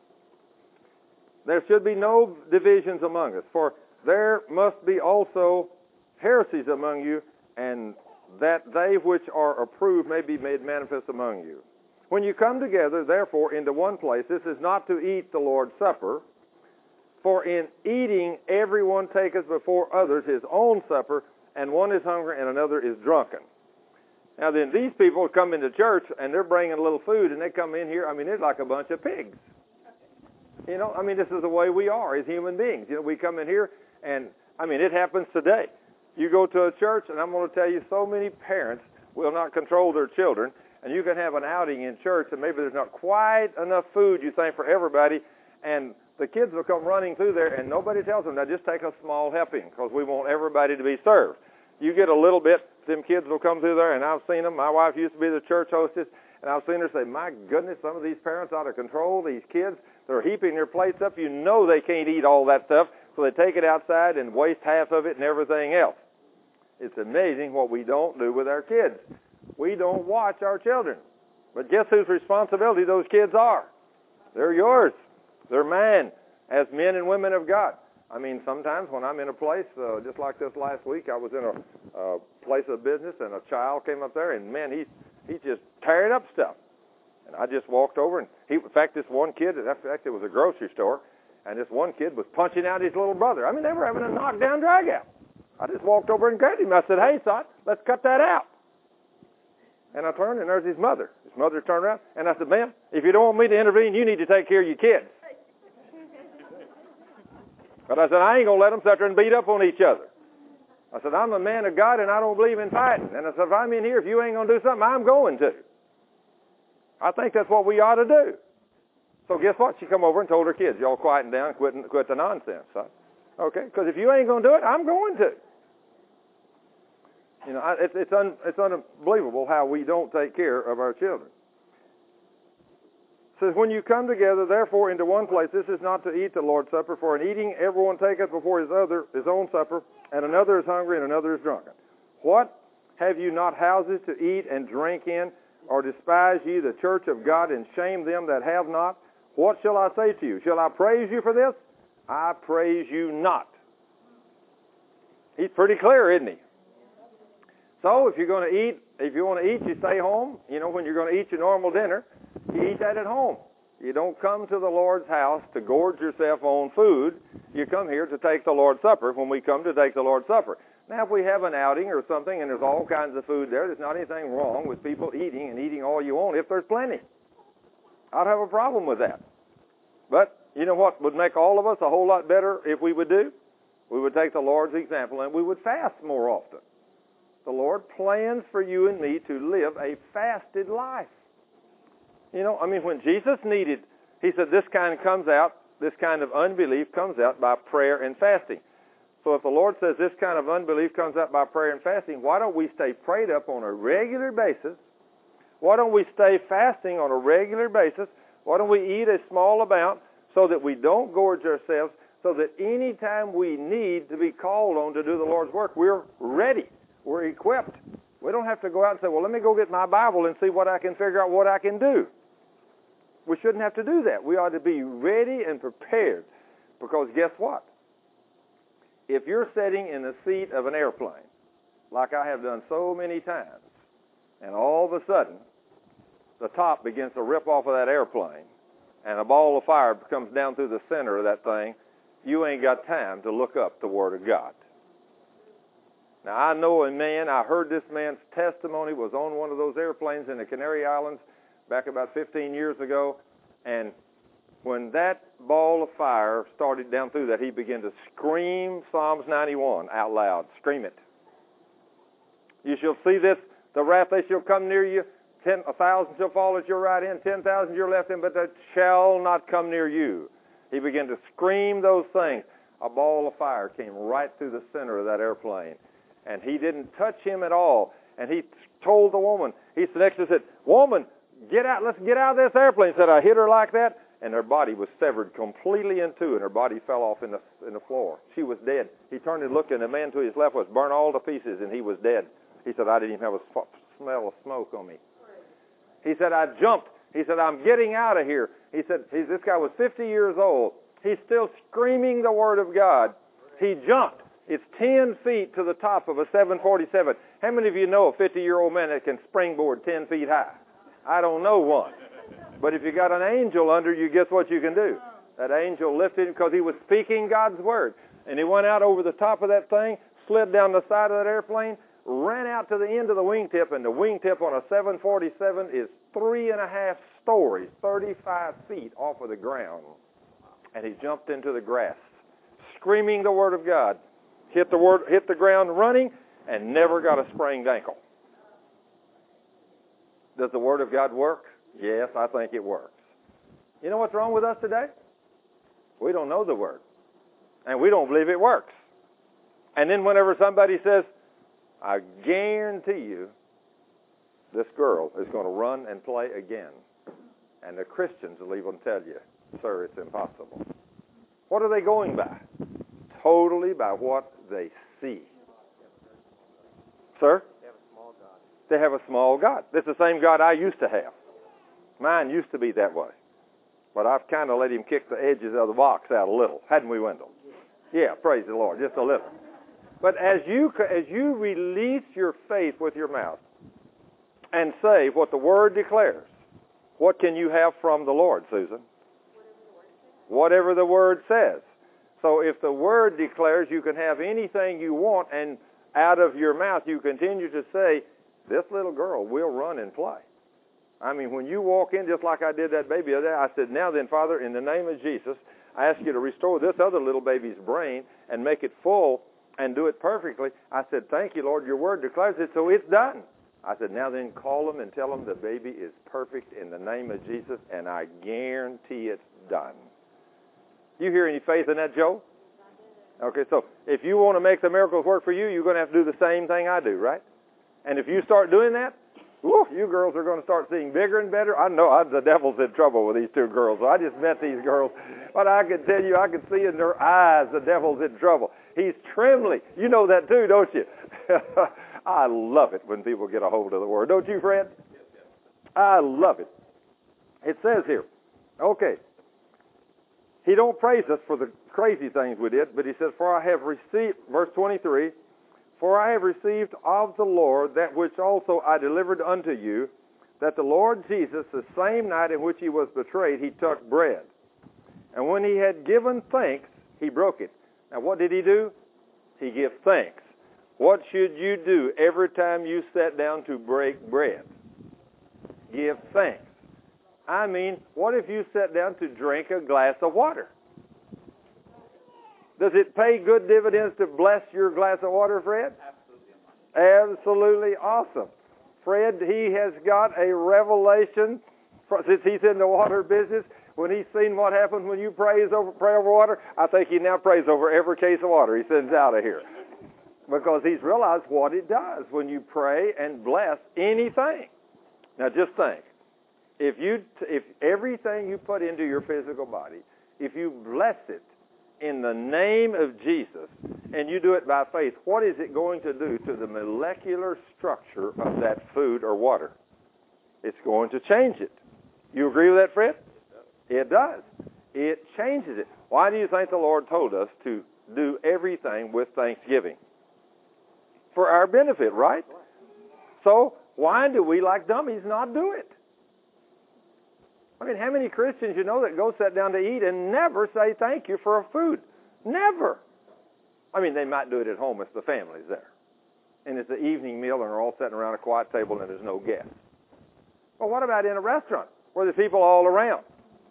[SPEAKER 1] There should be no divisions among us, for there must be also heresies among you, and that they which are approved may be made manifest among you. When you come together, therefore, into one place, this is not to eat the Lord's Supper, for in eating everyone taketh before others his own supper, and one is hungry and another is drunken. Now then, these people come into church, and they're bringing a little food, and they come in here, I mean, it's like a bunch of pigs. This is the way we are as human beings. We come in here, and I mean, it happens today. You go to a church, and I'm going to tell you, so many parents will not control their children, and you can have an outing in church, and maybe there's not quite enough food, you think, for everybody, and the kids will come running through there, and nobody tells them, now just take a small helping, because we want everybody to be served. You get a little bit, them kids will come through there, and I've seen them. My wife used to be the church hostess, and I've seen her say, my goodness, some of these parents ought to control these kids. They're heaping their plates up. You know they can't eat all that stuff, so they take it outside and waste half of it and everything else. It's amazing what we don't do with our kids. We don't watch our children. But guess whose responsibility those kids are? They're yours. They're mine as men and women of God. I mean, sometimes when I'm in a place, just like this last week, I was in a place of business, and a child came up there, and man, he's just tearing up stuff. And I just walked over, and in fact, this one kid, in fact, it was a grocery store, and this one kid was punching out his little brother. I mean, they were having a knockdown drag-out. I just walked over and grabbed him. I said, hey, son, let's cut that out. And I turned, and there's his mother. His mother turned around, and I said, ma'am, if you don't want me to intervene, you need to take care of your kids. But I said, I ain't going to let them sit there and beat up on each other. I said, I'm a man of God, and I don't believe in fighting. And I said, if I'm in here, if you ain't going to do something, I'm going to. I think that's what we ought to do. So guess what? She come over and told her kids, y'all quieten down, quit the nonsense, son. Okay? Because if you ain't going to do it, I'm going to. You know, it's unbelievable how we don't take care of our children. It says, when you come together, therefore, into one place, this is not to eat the Lord's Supper, for in eating everyone taketh before his own supper, and another is hungry and another is drunken. What? Have you not houses to eat and drink in, or despise ye the church of God, and shame them that have not? What shall I say to you? Shall I praise you for this? I praise you not. He's pretty clear, isn't he? So if you're going to eat, if you want to eat, you stay home. You know, when you're going to eat your normal dinner, you eat that at home. You don't come to the Lord's house to gorge yourself on food. You come here to take the Lord's Supper when we come to take the Lord's Supper. Now, if we have an outing or something and there's all kinds of food there, there's not anything wrong with people eating and eating all you want if there's plenty. I'd have a problem with that. But you know what would make all of us a whole lot better if we would do? We would take the Lord's example and we would fast more often. The Lord plans for you and me to live a fasted life. You know, I mean, when Jesus needed, he said this kind of unbelief comes out by prayer and fasting. So if the Lord says this kind of unbelief comes out by prayer and fasting, why don't we stay prayed up on a regular basis? Why don't we stay fasting on a regular basis? Why don't we eat a small amount so that we don't gorge ourselves, so that any time we need to be called on to do the Lord's work, we're ready. We're equipped. We don't have to go out and say, well, let me go get my Bible and see what I can figure out what I can do. We shouldn't have to do that. We ought to be ready and prepared. Because guess what? If you're sitting in the seat of an airplane, like I have done so many times, and all of a sudden, the top begins to rip off of that airplane, and a ball of fire comes down through the center of that thing, you ain't got time to look up the Word of God. Now, I know a man, I heard this man's testimony, was on one of those airplanes in the Canary Islands back about 15 years ago, and when that ball of fire started down through that, he began to scream Psalms 91 out loud. Scream it. You shall see this, the wrath, they shall come near you, 1,000 shall fall at your right hand, 10,000 your left hand, but that shall not come near you. He began to scream those things. A ball of fire came right through the center of that airplane. And he didn't touch him at all. And he told the woman, he said, woman, get out, let's get out of this airplane. He said, I hit her like that, and her body was severed completely in two, and her body fell off in the floor. She was dead. He turned and looked, and the man to his left was burned all to pieces, and he was dead. He said, I didn't even have a smell of smoke on me. He said, I jumped. He said, I'm getting out of here. He said, this guy was 50 years old. He's still screaming the Word of God. He jumped. It's 10 feet to the top of a 747. How many of you know a 50-year-old man that can springboard 10 feet high? I don't know one. But if you got an angel under you, guess what you can do? That angel lifted him because he was speaking God's Word. And he went out over the top of that thing, slid down the side of that airplane, ran out to the end of the wingtip, and the wingtip on a 747 is 3.5 stories, 35 feet off of the ground. And he jumped into the grass, screaming the Word of God. hit the ground running, and never got a sprained ankle. Does the Word of God work? Yes, I think it works. You know what's wrong with us today? We don't know the Word. And we don't believe it works. And then whenever somebody says, I guarantee you, this girl is going to run and play again. And the Christians will even tell you, sir, it's impossible. What are they going by? Totally by what they see. Sir?
[SPEAKER 3] They have a small God.
[SPEAKER 1] They have a small God. This is the same God I used to have. Mine used to be that way. But I've kind of let him kick the edges of the box out a little. Hadn't we, Wendell? Yeah, praise the Lord, just a little. But as you release your faith with your mouth and say what the Word declares, what can you have from the Lord, Susan? Whatever the Word says. So if the Word declares you can have anything you want, and out of your mouth you continue to say, this little girl will run and play. I mean, when you walk in, just like I did that baby the other day, I said, now then, Father, in the name of Jesus, I ask you to restore this other little baby's brain and make it full and do it perfectly. I said, thank you, Lord, your Word declares it, so it's done. I said, now then, call them and tell them the baby is perfect in the name of Jesus, and I guarantee it's done. You hear any faith in that, Joe? Okay, so if you want to make the miracles work for you, you're going to have to do the same thing I do, right? And if you start doing that, whew, you girls are going to start seeing bigger and better. I know the devil's in trouble with these two girls. I just met these girls. But I can tell you, I can see in their eyes the devil's in trouble. He's trembling. You know that too, don't you? I love it when people get a hold of the Word. Don't you, Fred? I love it. It says here, okay, he don't praise us for the crazy things we did, but he says, for I have received, verse 23, for I have received of the Lord that which also I delivered unto you, that the Lord Jesus, the same night in which he was betrayed, he took bread. And when he had given thanks, he broke it. Now what did he do? He gave thanks. What should you do every time you sat down to break bread? Give thanks. I mean, what if you sat down to drink a glass of water? Does it pay good dividends to bless your glass of water, Fred? Absolutely. Absolutely awesome. Fred, he has got a revelation, since he's in the water business, when he's seen what happens when you pray over water. I think he now prays over every case of water he sends out of here. Because he's realized what it does when you pray and bless anything. Now just think, if everything you put into your physical body, if you bless it in the name of Jesus, and you do it by faith, what is it going to do to the molecular structure of that food or water? It's going to change it. You agree with that, Fred? It does. It changes it. Why do you think the Lord told us to do everything with thanksgiving? For our benefit, right? So, why do we, like dummies, not do it? I mean, how many Christians you know that go sit down to eat and never say thank you for a food? Never. I mean, they might do it at home if the family's there. And it's the evening meal and they're all sitting around a quiet table and there's no guests. Well, what about in a restaurant where there's people all around?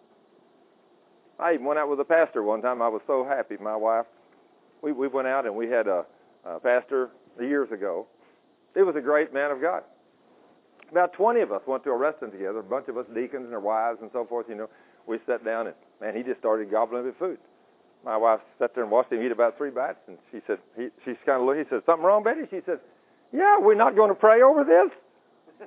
[SPEAKER 1] I even went out with a pastor one time. I was so happy. My wife, we went out and we had a pastor years ago. He was a great man of God. About 20 of us went to a restaurant together, a bunch of us deacons and their wives and so forth, you know. We sat down and, man, he just started gobbling up food. My wife sat there and watched him eat about 3 bites, and she said, she's kind of looking, he said, something wrong, Betty? She said, yeah, we're not going to pray over this?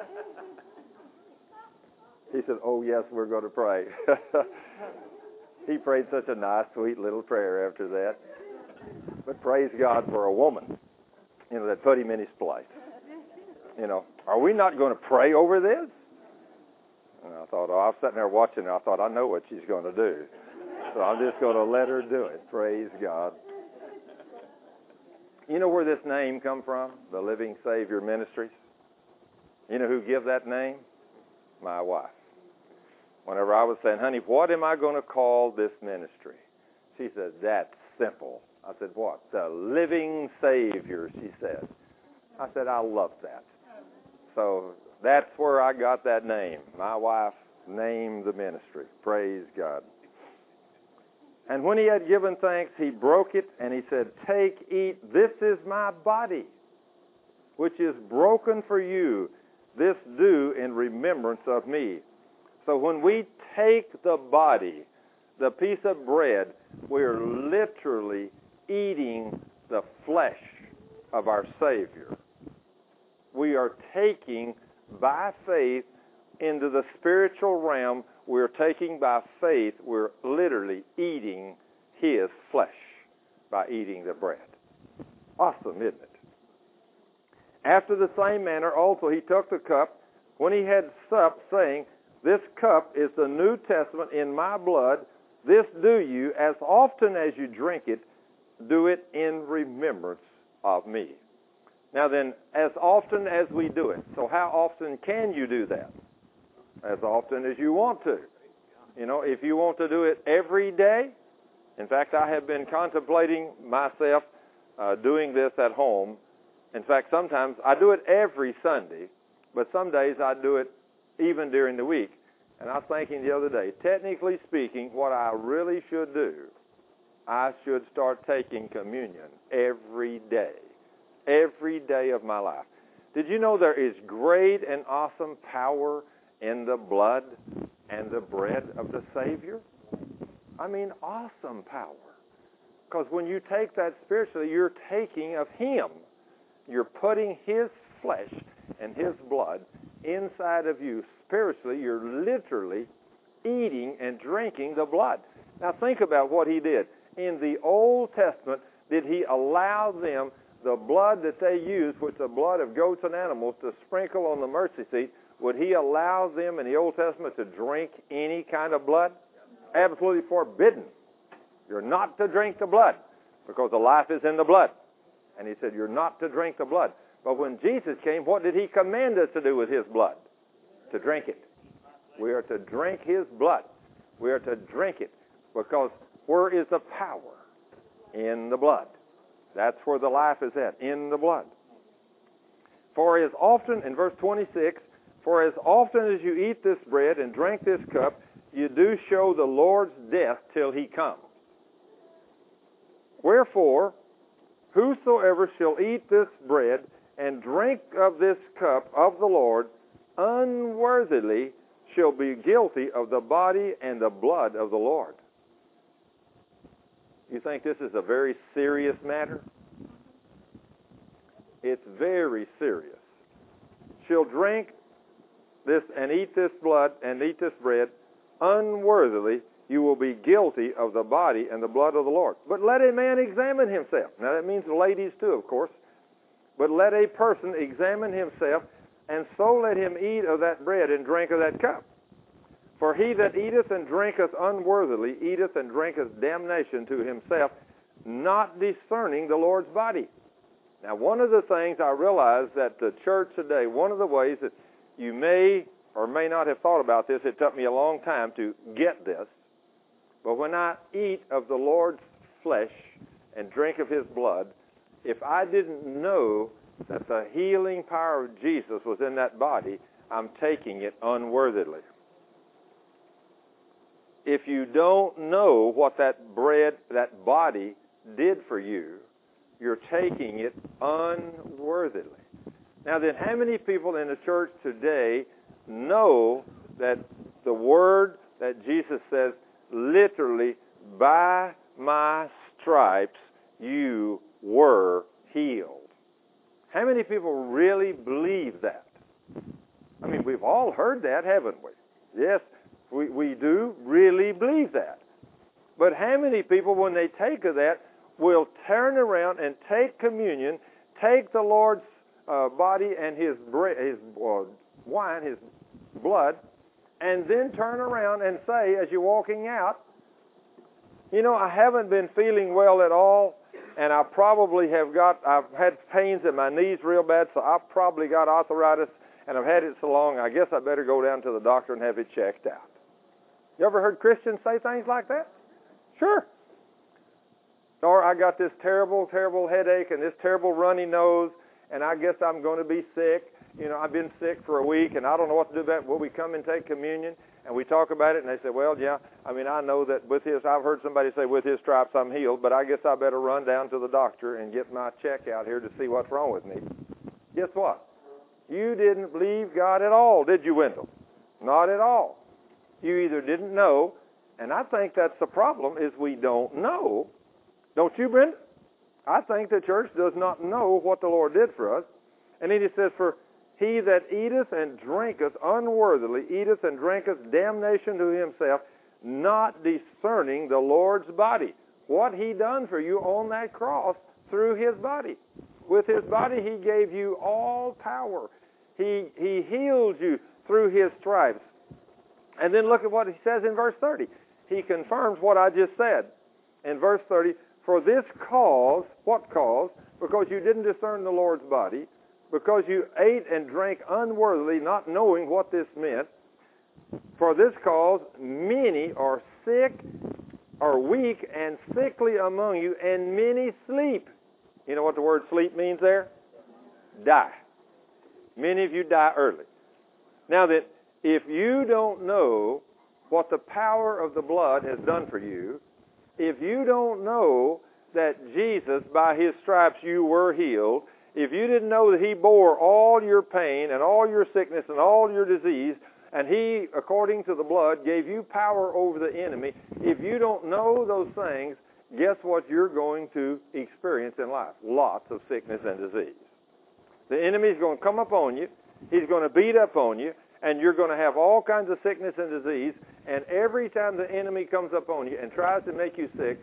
[SPEAKER 1] He said, oh, yes, we're going to pray. He prayed such a nice, sweet little prayer after that. But praise God for a woman, you know, that put him in his place. You know, are we not going to pray over this? And I thought, I was sitting there watching her. I thought, I know what she's going to do. So I'm just going to let her do it. Praise God. You know where this name come from? The Living Savior Ministries. You know who give that name? My wife. Whenever I was saying, honey, what am I going to call this ministry? She said, that's simple. I said, what? The Living Savior, she said. I said, I love that. So that's where I got that name. My wife named the ministry. Praise God. And when he had given thanks, he broke it, and he said, "Take, eat, this is my body, which is broken for you. This do in remembrance of me." So when we take the body, the piece of bread, we're literally eating the flesh of our Savior. We are taking by faith into the spiritual realm. We're taking by faith, we're literally eating his flesh by eating the bread. Awesome, isn't it? After the same manner also he took the cup when he had supped, saying, "This cup is the New Testament in my blood. This do you, as often as you drink it, do it in remembrance of me." Now then, as often as we do it. So how often can you do that? As often as you want to. You know, if you want to do it every day. In fact, I have been contemplating myself doing this at home. In fact, sometimes I do it every Sunday, but some days I do it even during the week. And I was thinking the other day, technically speaking, what I really should do, I should start taking communion every day of my life. Did you know there is great and awesome power in the blood and the bread of the Savior? I mean, awesome power. Because when you take that spiritually, you're taking of him. You're putting his flesh and his blood inside of you. Spiritually, you're literally eating and drinking the blood. Now think about what he did. In the Old Testament, did he allow them the blood that they used, which the blood of goats and animals, to sprinkle on the mercy seat? Would he allow them in the Old Testament to drink any kind of blood? Absolutely forbidden. You're not to drink the blood because the life is in the blood. And he said, you're not to drink the blood. But when Jesus came, what did he command us to do with his blood? To drink it. We are to drink his blood. We are to drink it because where is the power? In the blood. That's where the life is at, in the blood. For as often, in verse 26, for as often as you eat this bread and drink this cup, you do show the Lord's death till he comes. Wherefore, whosoever shall eat this bread and drink of this cup of the Lord unworthily shall be guilty of the body and the blood of the Lord. You think this is a very serious matter? It's very serious. Shall drink this and eat this blood and eat this bread unworthily, you will be guilty of the body and the blood of the Lord. But let a man examine himself. Now that means the ladies too, of course. But let a person examine himself, and so let him eat of that bread and drink of that cup. For he that eateth and drinketh unworthily eateth and drinketh damnation to himself, not discerning the Lord's body. Now, one of the things I realize that the church today, one of the ways that you may or may not have thought about this, it took me a long time to get this, but when I eat of the Lord's flesh and drink of his blood, if I didn't know that the healing power of Jesus was in that body, I'm taking it unworthily. If you don't know what that bread, that body did for you, you're taking it unworthily. Now then, how many people in the church today know that the word that Jesus says, literally, by my stripes you were healed? How many people really believe that? I mean, we've all heard that, haven't we? Yes, we do really believe that. But how many people, when they take of that, will turn around and take communion, take the Lord's body and his wine, his blood, and then turn around and say, as you're walking out, you know, I haven't been feeling well at all, and I probably I've had pains in my knees real bad, so I've probably got arthritis, and I've had it so long, I guess I better go down to the doctor and have it checked out. You ever heard Christians say things like that? Sure. Or I got this terrible, terrible headache and this terrible runny nose, and I guess I'm going to be sick. You know, I've been sick for a week, and I don't know what to do about it. Will we come and take communion? and we talk about it, and they say, well, yeah, I mean, I know that I've heard somebody say, with his stripes I'm healed, but I guess I better run down to the doctor and get my check out here to see what's wrong with me. Guess what? You didn't believe God at all, did you, Wendell? Not at all. You either didn't know, and I think that's the problem, is we don't know. Don't you, Brenda? I think the church does not know what the Lord did for us. And then he says, for he that eateth and drinketh unworthily, eateth and drinketh damnation to himself, not discerning the Lord's body. What he done for you on that cross through his body. With his body, he gave you all power. He healed you through his stripes. And then look at what he says in verse 30. He confirms what I just said. In verse 30, for this cause, what cause? Because you didn't discern the Lord's body, because you ate and drank unworthily, not knowing what this meant. For this cause, many are sick, are weak and sickly among you, and many sleep. You know what the word sleep means there? Die. Many of you die early. Now then, if you don't know what the power of the blood has done for you, if you don't know that Jesus, by his stripes, you were healed, if you didn't know that he bore all your pain and all your sickness and all your disease, and he, according to the blood, gave you power over the enemy, if you don't know those things, guess what you're going to experience in life? Lots of sickness and disease. The enemy's going to come upon you. He's going to beat up on you, and you're going to have all kinds of sickness and disease. And every time the enemy comes upon you and tries to make you sick,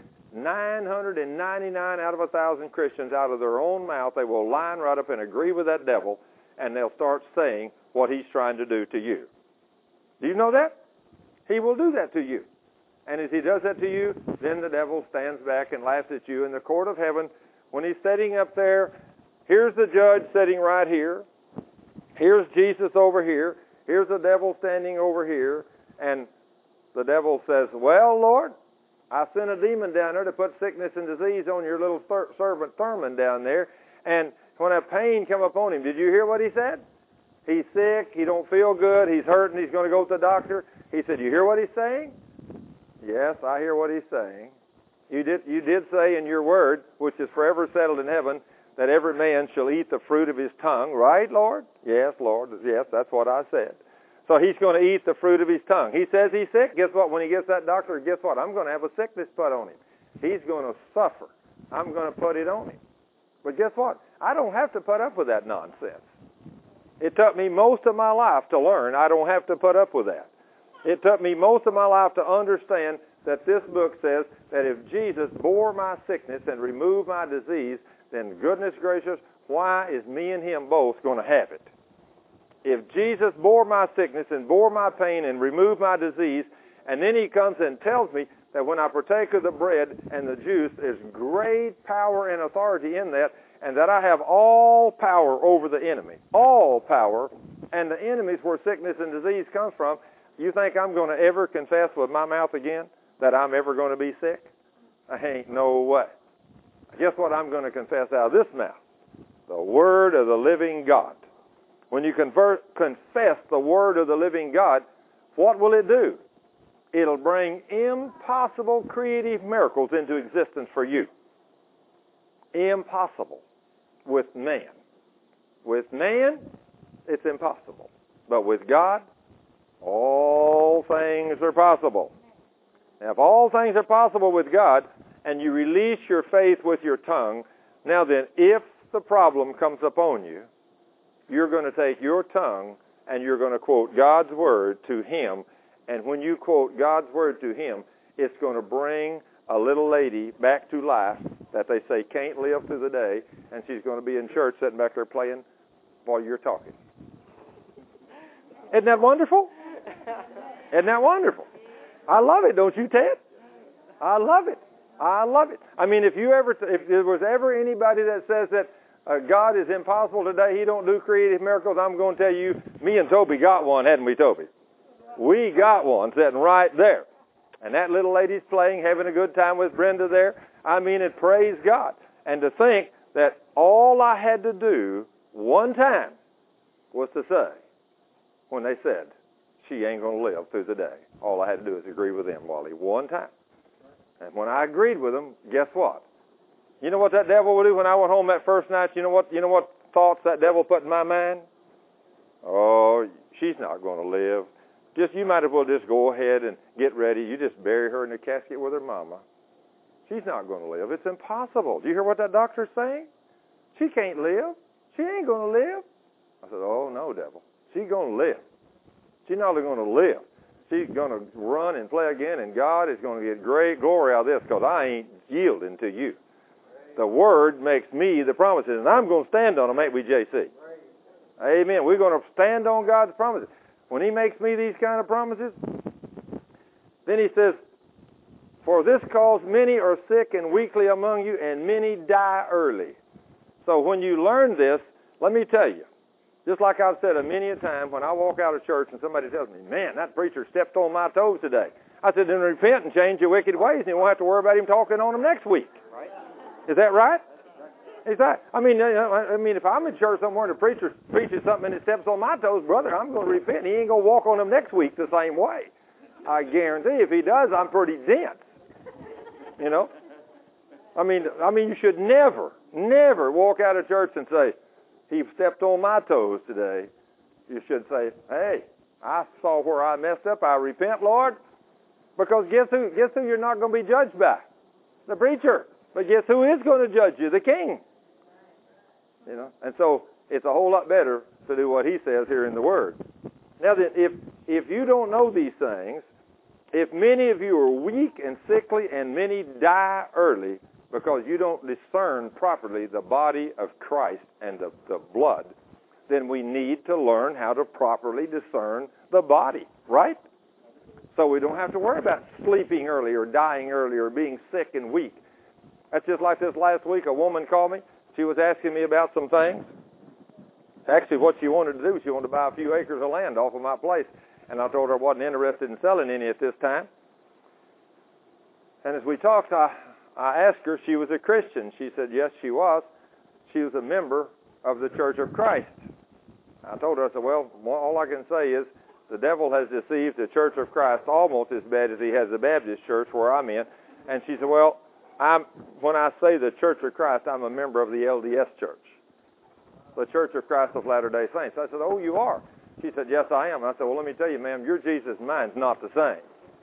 [SPEAKER 1] 999 out of 1,000 Christians, out of their own mouth, they will line right up and agree with that devil, and they'll start saying what he's trying to do to you. Do you know that? He will do that to you. And as he does that to you, then the devil stands back and laughs at you in the court of heaven. When he's sitting up there, here's the judge sitting right here. Here's Jesus over here. Here's the devil standing over here. And the devil says, well, Lord, I sent a demon down there to put sickness and disease on your little servant Thurman down there. And when that pain came upon him, did you hear what he said? He's sick. He don't feel good. He's hurting. He's going to go to the doctor. He said, you hear what he's saying? Yes, I hear what he's saying. You did say in your word, which is forever settled in heaven, that every man shall eat the fruit of his tongue. Right, Lord? Yes, Lord. Yes, that's what I said. So he's going to eat the fruit of his tongue. He says he's sick. Guess what? When he gets that doctor, guess what? I'm going to have a sickness put on him. He's going to suffer. I'm going to put it on him. But guess what? I don't have to put up with that nonsense. It took me most of my life to learn I don't have to put up with that. It took me most of my life to understand that this book says that if Jesus bore my sickness and removed my disease, then goodness gracious, why is me and him both going to have it? If Jesus bore my sickness and bore my pain and removed my disease, and then he comes and tells me that when I partake of the bread and the juice, there's great power and authority in that, and that I have all power over the enemy. All power, and the enemy's where sickness and disease comes from. You think I'm going to ever confess with my mouth again that I'm ever going to be sick? I ain't no way. Guess what I'm going to confess out of this mouth? The Word of the living God. When you confess the Word of the living God, what will it do? It'll bring impossible creative miracles into existence for you. Impossible with man. With man, it's impossible. But with God, all things are possible. Now, if all things are possible with God, and you release your faith with your tongue, now then, if the problem comes upon you, you're going to take your tongue and you're going to quote God's Word to him. And when you quote God's Word to him, it's going to bring a little lady back to life that they say can't live through the day, and she's going to be in church sitting back there playing while you're talking. Isn't that wonderful? Isn't that wonderful? I love it, don't you, Ted? I love it. I love it. I mean, if there was ever anybody that says that God is impossible today, he don't do creative miracles, I'm going to tell you, me and Toby got one, hadn't we, Toby? We got one sitting right there. And that little lady's playing, having a good time with Brenda there. I mean, it praise God. And to think that all I had to do one time was to say, when they said, she ain't going to live through the day. All I had to do is agree with them, Wally, one time. And when I agreed with them, guess what? You know what that devil would do when I went home that first night? You know what thoughts that devil put in my mind? Oh, she's not going to live. You might as well just go ahead and get ready. You just bury her in the casket with her mama. She's not going to live. It's impossible. Do you hear what that doctor's saying? She can't live. She ain't going to live. I said, oh, no, devil. She's going to live. She's not only going to live. She's going to run and play again, and God is going to get great glory out of this because I ain't yielding to you. The Word makes me the promises, and I'm going to stand on them, ain't we, JC? Amen. We're going to stand on God's promises. When He makes me these kind of promises, then He says, for this cause many are sick and weakly among you, and many die early. So when you learn this, let me tell you, just like I've said many a time, when I walk out of church and somebody tells me, man, that preacher stepped on my toes today. I said, then repent and change your wicked ways, and you won't have to worry about him talking on them next week. Right. Is that right? Is that? I mean, if I'm in church somewhere and the preacher preaches something and it steps on my toes, brother, I'm going to repent. He ain't going to walk on them next week the same way. I guarantee if he does, I'm pretty dense. You know? I mean, you should never walk out of church and say, he stepped on my toes today. You should say, hey, I saw where I messed up. I repent, Lord. Because guess who you're not going to be judged by? The preacher. But guess who is going to judge you? The king. You know? And so it's a whole lot better to do what he says here in the Word. Now then, if you don't know these things, if many of you are weak and sickly and many die early, because you don't discern properly the body of Christ and the blood, then we need to learn how to properly discern the body, right? So we don't have to worry about sleeping early or dying early or being sick and weak. That's just like this last week. A woman called me. She was asking me about some things. Actually, what she wanted to do, she wanted to buy a few acres of land off of my place. And I told her I wasn't interested in selling any at this time. And as we talked, I asked her if she was a Christian. She said, yes, she was. She was a member of the Church of Christ. I told her, I said, well, all I can say is the devil has deceived the Church of Christ almost as bad as he has the Baptist church where I'm in. And she said, well, when I say the Church of Christ, I'm a member of the LDS Church, the Church of Christ of Latter-day Saints. I said, oh, you are? She said, yes, I am. I said, well, let me tell you, ma'am, your Jesus and mine's not the same.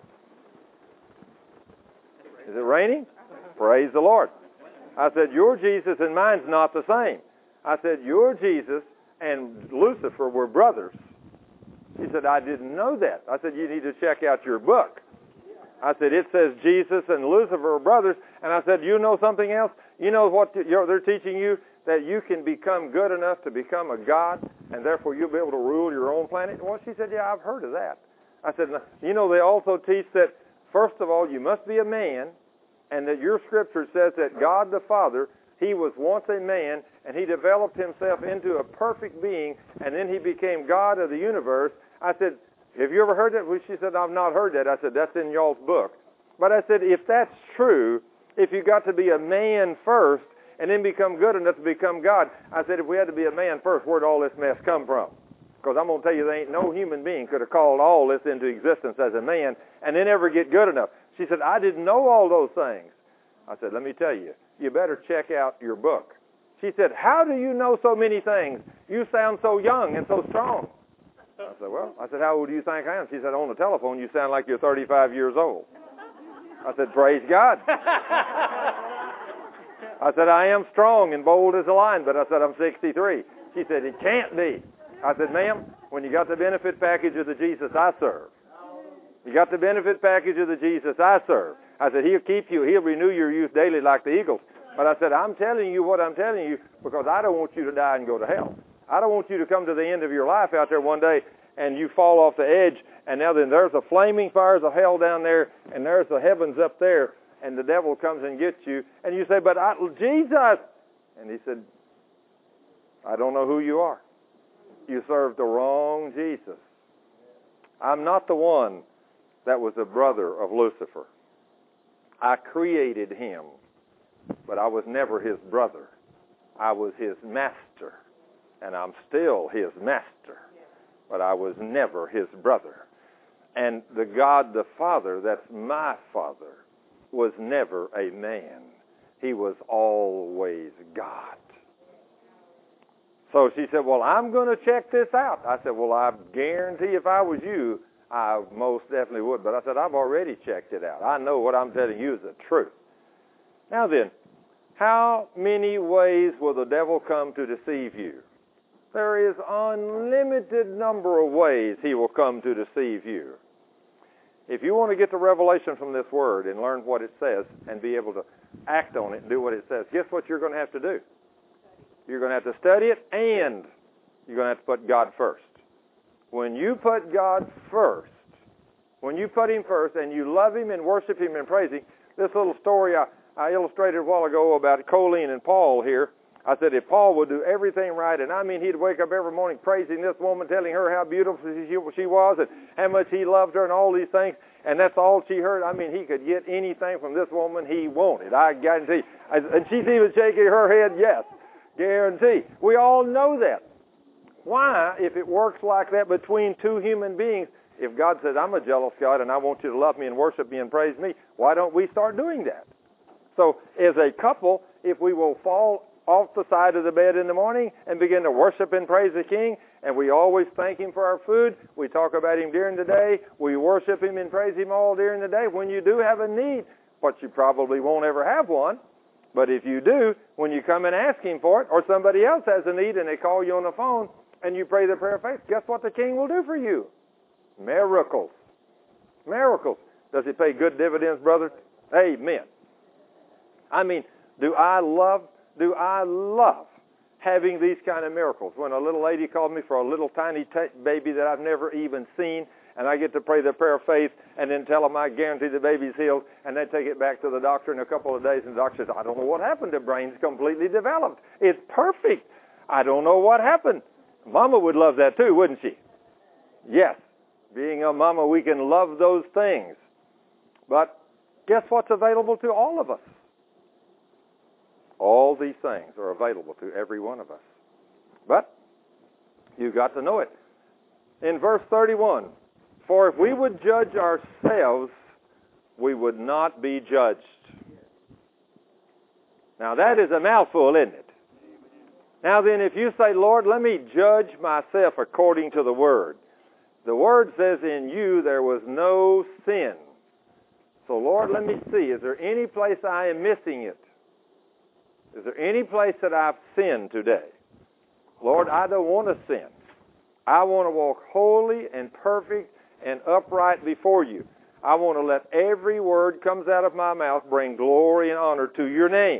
[SPEAKER 1] Is it raining? Praise the Lord. I said, your Jesus and mine's not the same. I said, your Jesus and Lucifer were brothers. She said, I didn't know that. I said, you need to check out your book. I said, it says Jesus and Lucifer are brothers. And I said, you know something else? You know what they're teaching you? That you can become good enough to become a god, and therefore you'll be able to rule your own planet? Well, she said, yeah, I've heard of that. I said, you know, they also teach that, first of all, you must be a man, and that your scripture says that God the Father, He was once a man, and He developed Himself into a perfect being, and then He became God of the universe. I said, have you ever heard that? Well, she said, I've not heard that. I said, that's in y'all's book. But I said, if that's true, if you got to be a man first, and then become good enough to become God, I said, if we had to be a man first, where'd all this mess come from? Because I'm going to tell you, there ain't no human being could have called all this into existence as a man and then ever get good enough. She said, I didn't know all those things. I said, let me tell you, you better check out your book. She said, how do you know so many things? You sound so young and so strong. I said, well, how old do you think I am? She said, on the telephone, you sound like you're 35 years old. I said, praise God. I said, I am strong and bold as a lion, but I said, I'm 63. She said, it can't be. I said, ma'am, when you got the benefit package of the Jesus I serve, you got the benefit package of the Jesus I serve. I said, He'll keep you, He'll renew your youth daily like the eagles. But I said, I'm telling you what I'm telling you because I don't want you to die and go to hell. I don't want you to come to the end of your life out there one day and you fall off the edge, and now then there's a flaming fires of hell down there, and there's the heavens up there, and the devil comes and gets you, and you say, but Jesus! And He said, I don't know who you are. You serve the wrong Jesus. I'm not the one that was a brother of Lucifer. I created him, but I was never his brother. I was his master, and I'm still his master, but I was never his brother. And the God the Father, that's my Father, was never a man. He was always God. So she said, well, I'm going to check this out. I said, well, I guarantee if I was you, I most definitely would. But I said, I've already checked it out. I know what I'm telling you is the truth. Now then, how many ways will the devil come to deceive you? There is unlimited number of ways he will come to deceive you. If you want to get the revelation from this word and learn what it says and be able to act on it and do what it says, guess what you're going to have to do? You're going to have to study it, and you're going to have to put God first. When you put God first, when you put Him first and you love Him and worship Him and praise Him, this little story I illustrated a while ago about Colleen and Paul here, I said if Paul would do everything right, and I mean he'd wake up every morning praising this woman, telling her how beautiful she was and how much he loved her and all these things, and that's all she heard. I mean, he could get anything from this woman he wanted. I guarantee. And she's even shaking her head, yes. Guarantee. We all know that. Why, if it works like that between two human beings, if God says, I'm a jealous God and I want you to love me and worship me and praise me, why don't we start doing that? So as a couple, if we will fall off the side of the bed in the morning and begin to worship and praise the King, and we always thank Him for our food, we talk about Him during the day, we worship Him and praise Him all during the day. When you do have a need, but you probably won't ever have one, but if you do, when you come and ask Him for it, or somebody else has a need and they call you on the phone and you pray the prayer of faith, guess what the King will do for you? Miracles. Miracles. Does He pay good dividends, brother? Amen. I mean, do I love having these kind of miracles? When a little lady called me for a little tiny baby that I've never even seen, and I get to pray the prayer of faith and then tell them I guarantee the baby's healed, and they take it back to the doctor in a couple of days, and the doctor says, I don't know what happened. The brain's completely developed. It's perfect. I don't know what happened. Mama would love that too, wouldn't she? Yes. Being a mama, we can love those things. But guess what's available to all of us? All these things are available to every one of us. But you've got to know it. In verse 31, for if we would judge ourselves, we would not be judged. Now that is a mouthful, isn't it? Now then, if you say, Lord, let me judge myself according to the Word. The Word says in you there was no sin. So Lord, let me see, is there any place I am missing it? Is there any place that I've sinned today? Lord, I don't want to sin. I want to walk holy and perfect and upright before you. I want to let every word comes out of my mouth bring glory and honor to your name.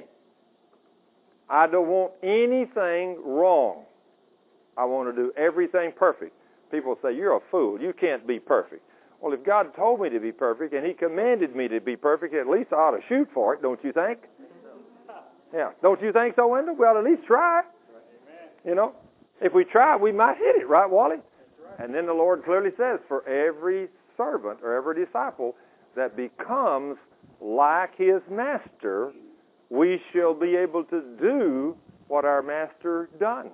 [SPEAKER 1] I don't want anything wrong. I want to do everything perfect. People say, you're a fool. You can't be perfect. Well, if God told me to be perfect and He commanded me to be perfect, at least I ought to shoot for it, don't you think? Yeah. Don't you think so, Wendell? We ought to at least try. You know, if we try, we might hit it, right, Wally? And then the Lord clearly says, for every servant or every disciple that becomes like his master, we shall be able to do what our master done.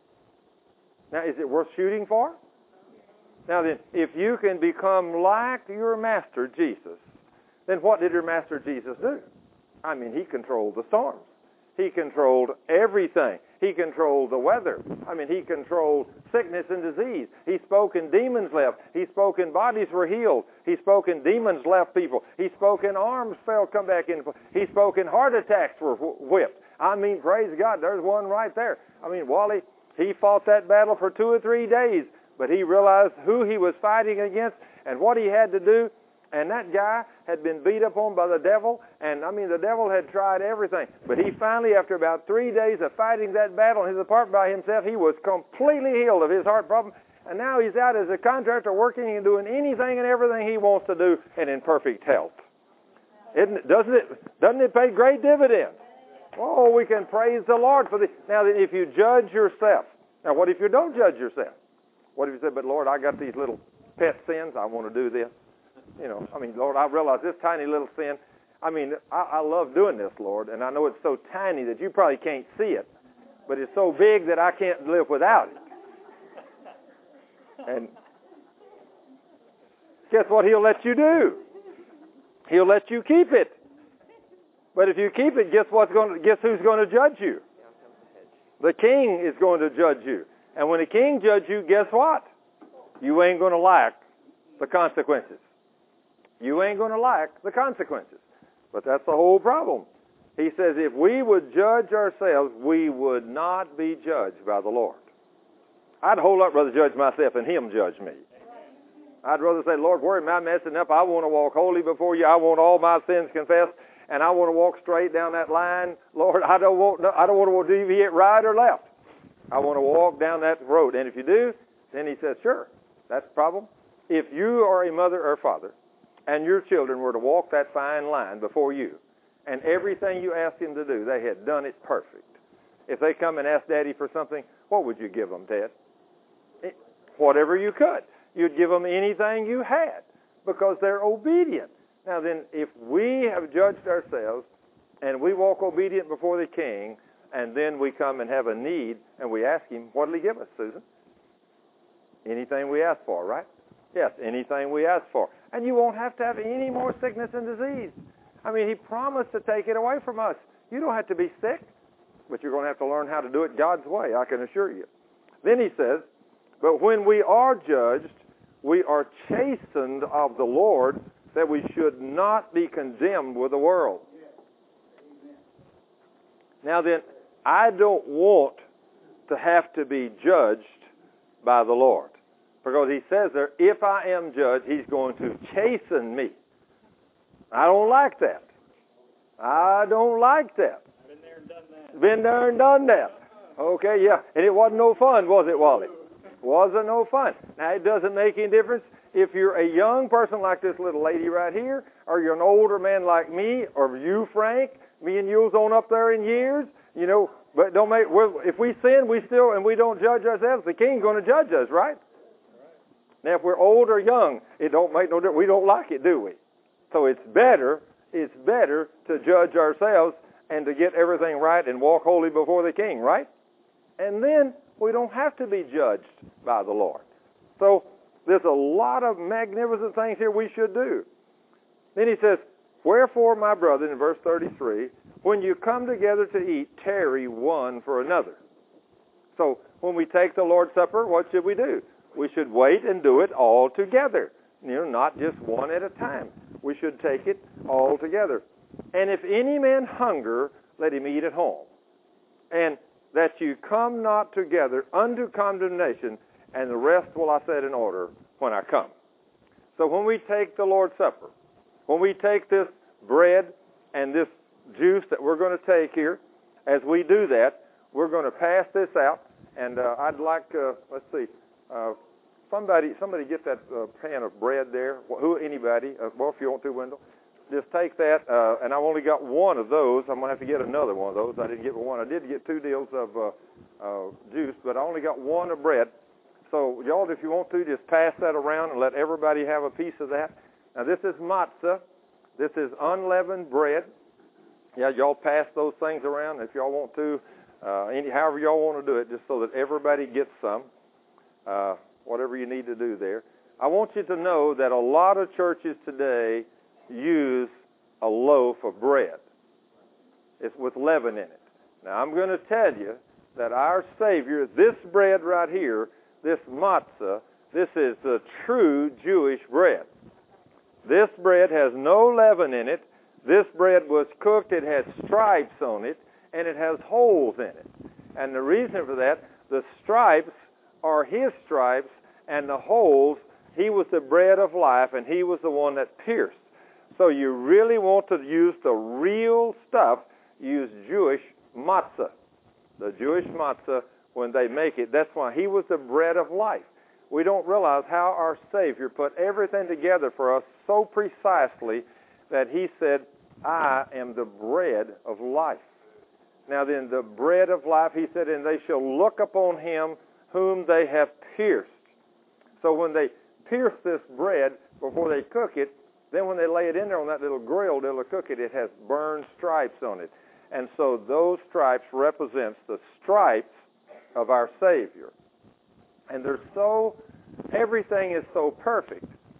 [SPEAKER 1] Now, is it worth shooting for? Now then, if you can become like your master, Jesus, then what did your master Jesus do? I mean, He controlled the storms. He controlled everything. He controlled the weather. I mean, He controlled sickness and disease. He spoke and demons left. He spoke and bodies were healed. He spoke and demons left people. He spoke and arms come back in. He spoke and heart attacks were whipped. I mean, praise God, there's one right there. I mean, Wally, he fought that battle for 2 or 3 days, but he realized who he was fighting against and what he had to do. And that guy had been beat up on by the devil, and I mean, the devil had tried everything. But he finally, after about 3 days of fighting that battle in his apartment by himself, he was completely healed of his heart problem. And now he's out as a contractor working and doing anything and everything he wants to do and in perfect health. Doesn't it pay great dividends? Oh, we can praise the Lord for this. Now, if you judge yourself, now what if you don't judge yourself? What if you say, but Lord, I got these little pet sins, I want to do this. You know, I mean, Lord, I realize this tiny little sin. I mean, I love doing this, Lord, and I know it's so tiny that you probably can't see it, but it's so big that I can't live without it. And guess what He'll let you do? He'll let you keep it. But if you keep it, guess who's going to judge you? The king is going to judge you. And when the king judges you, guess what? You ain't going to like the consequences. You ain't going to like the consequences. But that's the whole problem. He says if we would judge ourselves, we would not be judged by the Lord. I'd a whole lot rather judge myself and Him judge me. I'd rather say, Lord, where am I messing up? I want to walk holy before you. I want all my sins confessed, and I want to walk straight down that line. Lord, I don't want to deviate right or left. I want to walk down that road. And if you do, then He says, sure, that's the problem. If you are a mother or father, and your children were to walk that fine line before you, and everything you asked them to do, they had done it perfect. If they come and ask Daddy for something, what would you give them, Dad? Whatever you could. You'd give them anything you had because they're obedient. Now then, if we have judged ourselves and we walk obedient before the king, and then we come and have a need and we ask Him, what'll He give us, Susan? Anything we ask for, right? Yes, anything we ask for. And you won't have to have any more sickness and disease. I mean, He promised to take it away from us. You don't have to be sick, but you're going to have to learn how to do it God's way, I can assure you. Then He says, but when we are judged, we are chastened of the Lord, that we should not be condemned with the world. Now then, I don't want to have to be judged by the Lord. Because He says there, if I am judged, He's going to chasten me. I don't like that. I don't like that.
[SPEAKER 2] Been there and done that.
[SPEAKER 1] Been there and done that. Okay, yeah. And it wasn't no fun, was it, Wally? Wasn't no fun. Now, it doesn't make any difference if you're a young person like this little lady right here, or you're an older man like me, or you, Frank. Me and you's on up there in years, you know. But don't make. If we sin, we don't judge ourselves. The King's going to judge us, right? Now, if we're old or young, it don't make no difference. We don't like it, do we? So it's better to judge ourselves and to get everything right and walk holy before the King, right? And then we don't have to be judged by the Lord. So there's a lot of magnificent things here we should do. Then he says, wherefore, my brethren, in verse 33, when you come together to eat, tarry one for another. So when we take the Lord's Supper, what should we do? We should wait and do it all together. You know, not just one at a time. We should take it all together. And if any man hunger, let him eat at home. And that you come not together unto condemnation, and the rest will I set in order when I come. So when we take the Lord's Supper, when we take this bread and this juice that we're going to take here, as we do that, we're going to pass this out. And I'd like, let's see, somebody get that pan of bread there. Anybody? Well, if you want to, Wendell. Just take that, and I've only got one of those. I'm going to have to get another one of those. I didn't get one. I did get 2 deals of juice, but I only got one of bread. So, y'all, if you want to, just pass that around and let everybody have a piece of that. Now, this is matzah. This is unleavened bread. Yeah, y'all pass those things around if y'all want to. However y'all want to do it, just so that everybody gets some. Whatever you need to do there. I want you to know that a lot of churches today use a loaf of bread. It's with leaven in it. Now, I'm going to tell you that our Savior, this bread right here, this matzah, this is the true Jewish bread. This bread has no leaven in it. This bread was cooked. It has stripes on it, and it has holes in it. And the reason for that, the stripes are His stripes, and the holes, He was the bread of life, and He was the one that pierced. So you really want to use the real stuff, use Jewish matzah. The Jewish matzah, when they make it, that's why He was the bread of life. We don't realize how our Savior put everything together for us so precisely that He said, I am the bread of life. Now then, the bread of life, He said, and they shall look upon Him whom they have pierced. So when they pierce this bread before they cook it, then when they lay it in there on that little grill to cook it, it has burned stripes on it. And so those stripes represents the stripes of our Savior. And everything is so perfect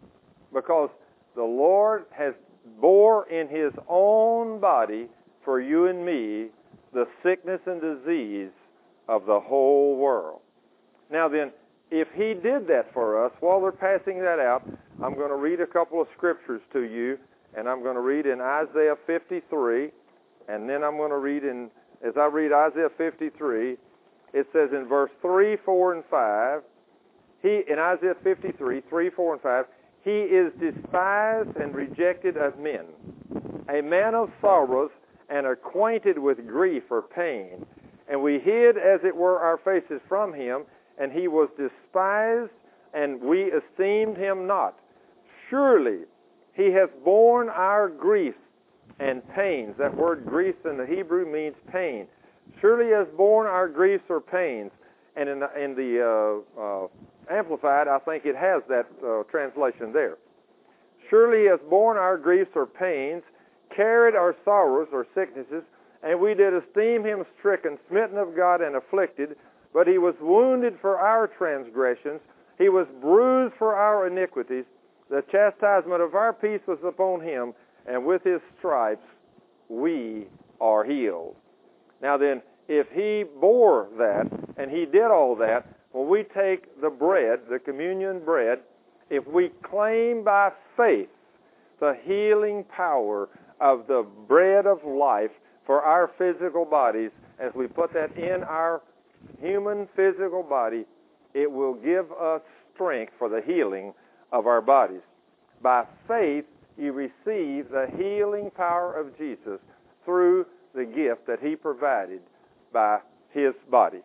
[SPEAKER 1] because the Lord has bore in His own body for you and me the sickness and disease of the whole world. Now then, if He did that for us, while they're passing that out, I'm going to read a couple of scriptures to you, and I'm going to read in Isaiah 53, and then I'm going to read as I read Isaiah 53, it says in verse 3, 4, and 5, in Isaiah 53, 3, 4, and 5, He is despised and rejected of men, a man of sorrows and acquainted with grief or pain. And we hid, as it were, our faces from Him, and He was despised, and we esteemed Him not. Surely He hath borne our griefs and pains. That word griefs in the Hebrew means pain. Surely He has borne our griefs or pains. And in the Amplified, I think it has that translation there. Surely He has borne our griefs or pains, carried our sorrows or sicknesses, and we did esteem Him stricken, smitten of God, and afflicted. But He was wounded for our transgressions, He was bruised for our iniquities. The chastisement of our peace was upon Him, and with His stripes we are healed. Now then, if He bore that, and He did all that, when we take the bread, the communion bread, if we claim by faith the healing power of the bread of life for our physical bodies, as we put that in our human physical body, it will give us strength for the healing of our bodies. By faith, you receive the healing power of Jesus through the gift that He provided by His body.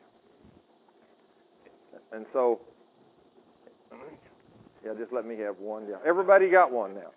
[SPEAKER 1] And so, just let me have one. Yeah. Everybody got one now.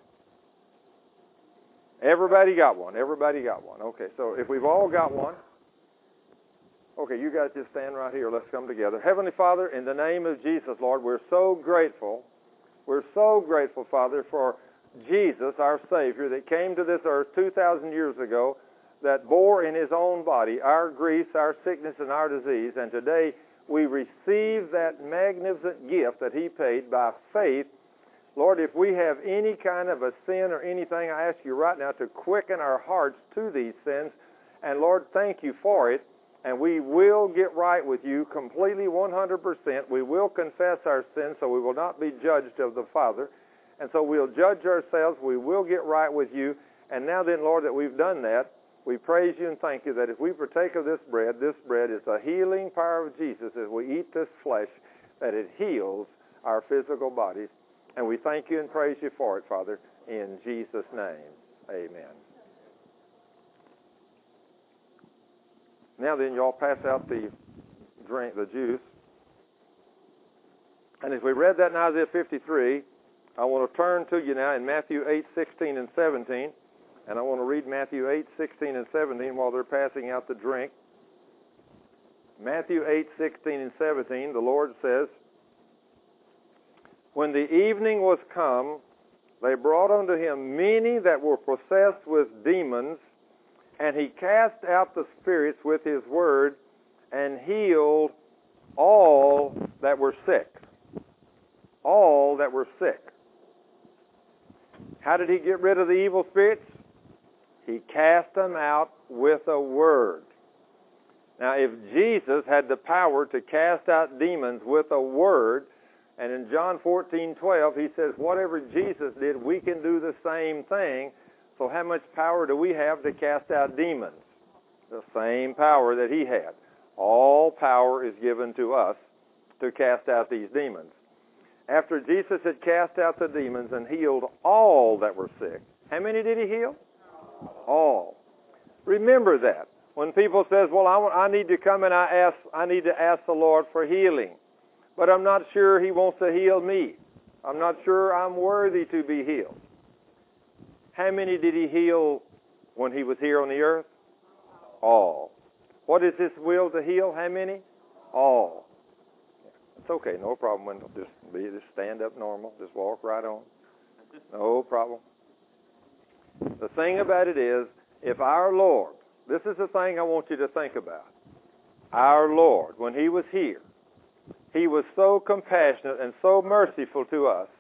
[SPEAKER 1] Everybody got one. Everybody got one. Okay, so if we've all got one, okay, you guys just stand right here. Let's come together. Heavenly Father, in the name of Jesus, Lord, we're so grateful. We're so grateful, Father, for Jesus, our Savior, that came to this earth 2,000 years ago, that bore in His own body our griefs, our sickness, and our disease. And today we receive that magnificent gift that He paid by faith. Lord, if we have any kind of a sin or anything, I ask You right now to quicken our hearts to these sins. And Lord, thank You for it. And we will get right with You completely 100%. We will confess our sins so we will not be judged of the Father. And so we'll judge ourselves. We will get right with You. And now then, Lord, that we've done that, we praise You and thank You that if we partake of this bread is the healing power of Jesus as we eat this flesh, that it heals our physical bodies. And we thank You and praise You for it, Father, in Jesus' name. Amen. Now then, y'all pass out the drink, the juice. And as we read that in Isaiah 53, I want to turn to you now in Matthew 8, 16, and 17. And I want to read Matthew 8, 16, and 17 while they're passing out the drink. Matthew 8, 16, and 17, the Lord says, When the evening was come, they brought unto Him many that were possessed with demons, and He cast out the spirits with His word, and healed all that were sick. All that were sick. How did He get rid of the evil spirits? He cast them out with a word. Now, if Jesus had the power to cast out demons with a word, and in John 14:12, He says, whatever Jesus did, we can do the same thing. So how much power do we have to cast out demons? The same power that He had. All power is given to us to cast out these demons. After Jesus had cast out the demons and healed all that were sick, how many did He heal? All. Remember that. When people says, well, I need to come and I need to ask the Lord for healing, but I'm not sure He wants to heal me. I'm not sure I'm worthy to be healed. How many did He heal when He was here on the earth? All. What is His will to heal? How many? All. It's okay, no problem. Just stand up normal. Just walk right on. No problem. The thing about it is, if our Lord, this is the thing I want you to think about. Our Lord, when He was here, He was so compassionate and so merciful to us.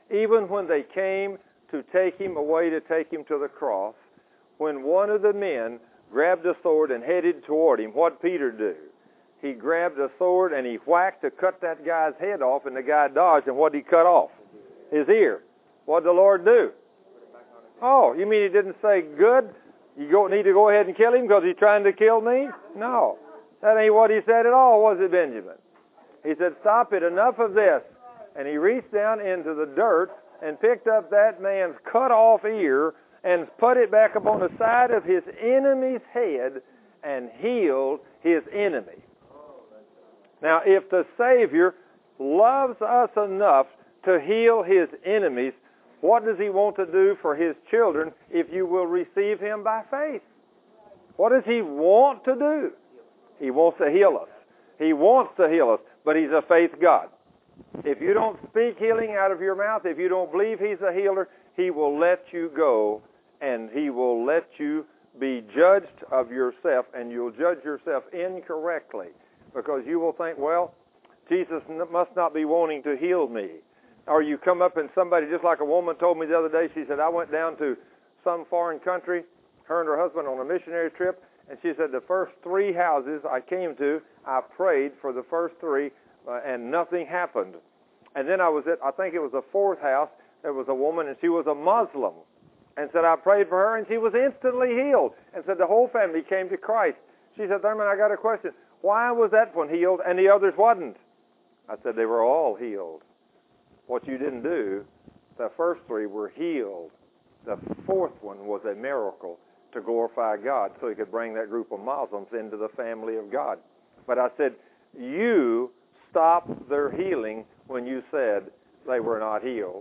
[SPEAKER 1] even when they came to take him away to take him to the cross, when one of the men grabbed a sword and headed toward him, what did Peter do? He grabbed a sword and he whacked to cut that guy's head off, and the guy dodged, and what did he cut off? His ear. What did the Lord do? Oh, you mean he didn't say, good, you need to go ahead and kill him because he's trying to kill me? No. That ain't what he said at all, was it, Benjamin? He said, stop it, enough of this. And he reached down into the dirt and picked up that man's cut off ear and put it back upon the side of his enemy's head and healed his enemy. Now, if the Savior loves us enough to heal his enemies, what does he want to do for his children if you will receive him by faith? What does he want to do? He wants to heal us. He wants to heal us, but he's a faith God. If you don't speak healing out of your mouth, if you don't believe he's a healer, he will let you go, and he will let you be judged of yourself, and you'll judge yourself incorrectly because you will think, well, Jesus must not be wanting to heal me. Or you come up and somebody, just like a woman told me the other day, she said, I went down to some foreign country, her and her husband on a missionary trip, and she said the first 3 houses I came to, I prayed for the first 3, and nothing happened. And then I was at, I think it was the 4th house, there was a woman, and she was a Muslim, and said I prayed for her, and she was instantly healed, and said the whole family came to Christ. She said, Thurman, I got a question. Why was that one healed and the others wasn't? I said, they were all healed. What you didn't do, the first 3 were healed. The 4th one was a miracle to glorify God so he could bring that group of Muslims into the family of God. But I said, you stopped their healing when you said they were not healed.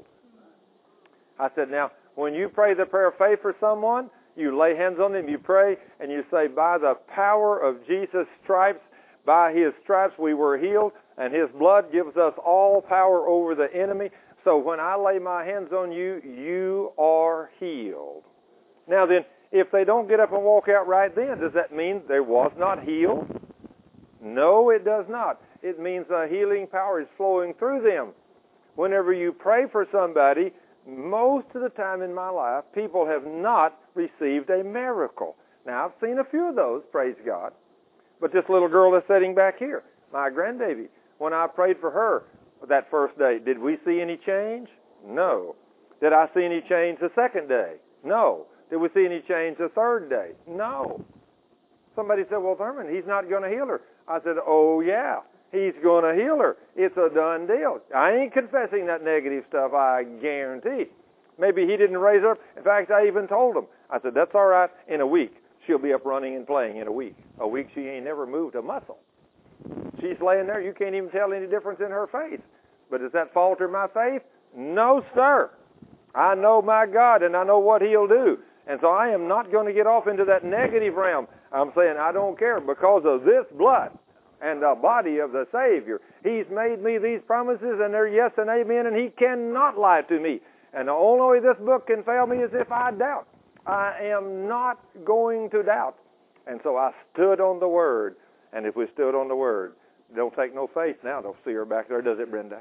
[SPEAKER 1] I said, now, when you pray the prayer of faith for someone, you lay hands on them, you pray, and you say, by the power of Jesus' stripes, by his stripes we were healed, and his blood gives us all power over the enemy. So when I lay my hands on you, you are healed. Now then, if they don't get up and walk out right then, does that mean they was not healed? No, it does not. It means the healing power is flowing through them. Whenever you pray for somebody, most of the time in my life, people have not received a miracle. Now, I've seen a few of those, praise God. But this little girl that's sitting back here, my grandbaby, when I prayed for her that first day, did we see any change? No. Did I see any change the second day? No. Did we see any change the third day? No. Somebody said, well, Thurman, he's not going to heal her. I said, oh, yeah, he's going to heal her. It's a done deal. I ain't confessing that negative stuff, I guarantee. Maybe he didn't raise her up. In fact, I even told him. I said, that's all right. In a week, she'll be up running and playing in a week. A week she ain't never moved a muscle. She's laying there. You can't even tell any difference in her face. But does that falter my faith? No, sir. I know my God, and I know what he'll do. And so I am not going to get off into that negative realm. I'm saying I don't care because of this blood and the body of the Savior. He's made me these promises, and they're yes and amen, and he cannot lie to me. And the only way this book can fail me is if I doubt. I am not going to doubt. And so I stood on the Word. And if we stood on the Word, don't take no faith now. Don't see her back there, does it, Brenda?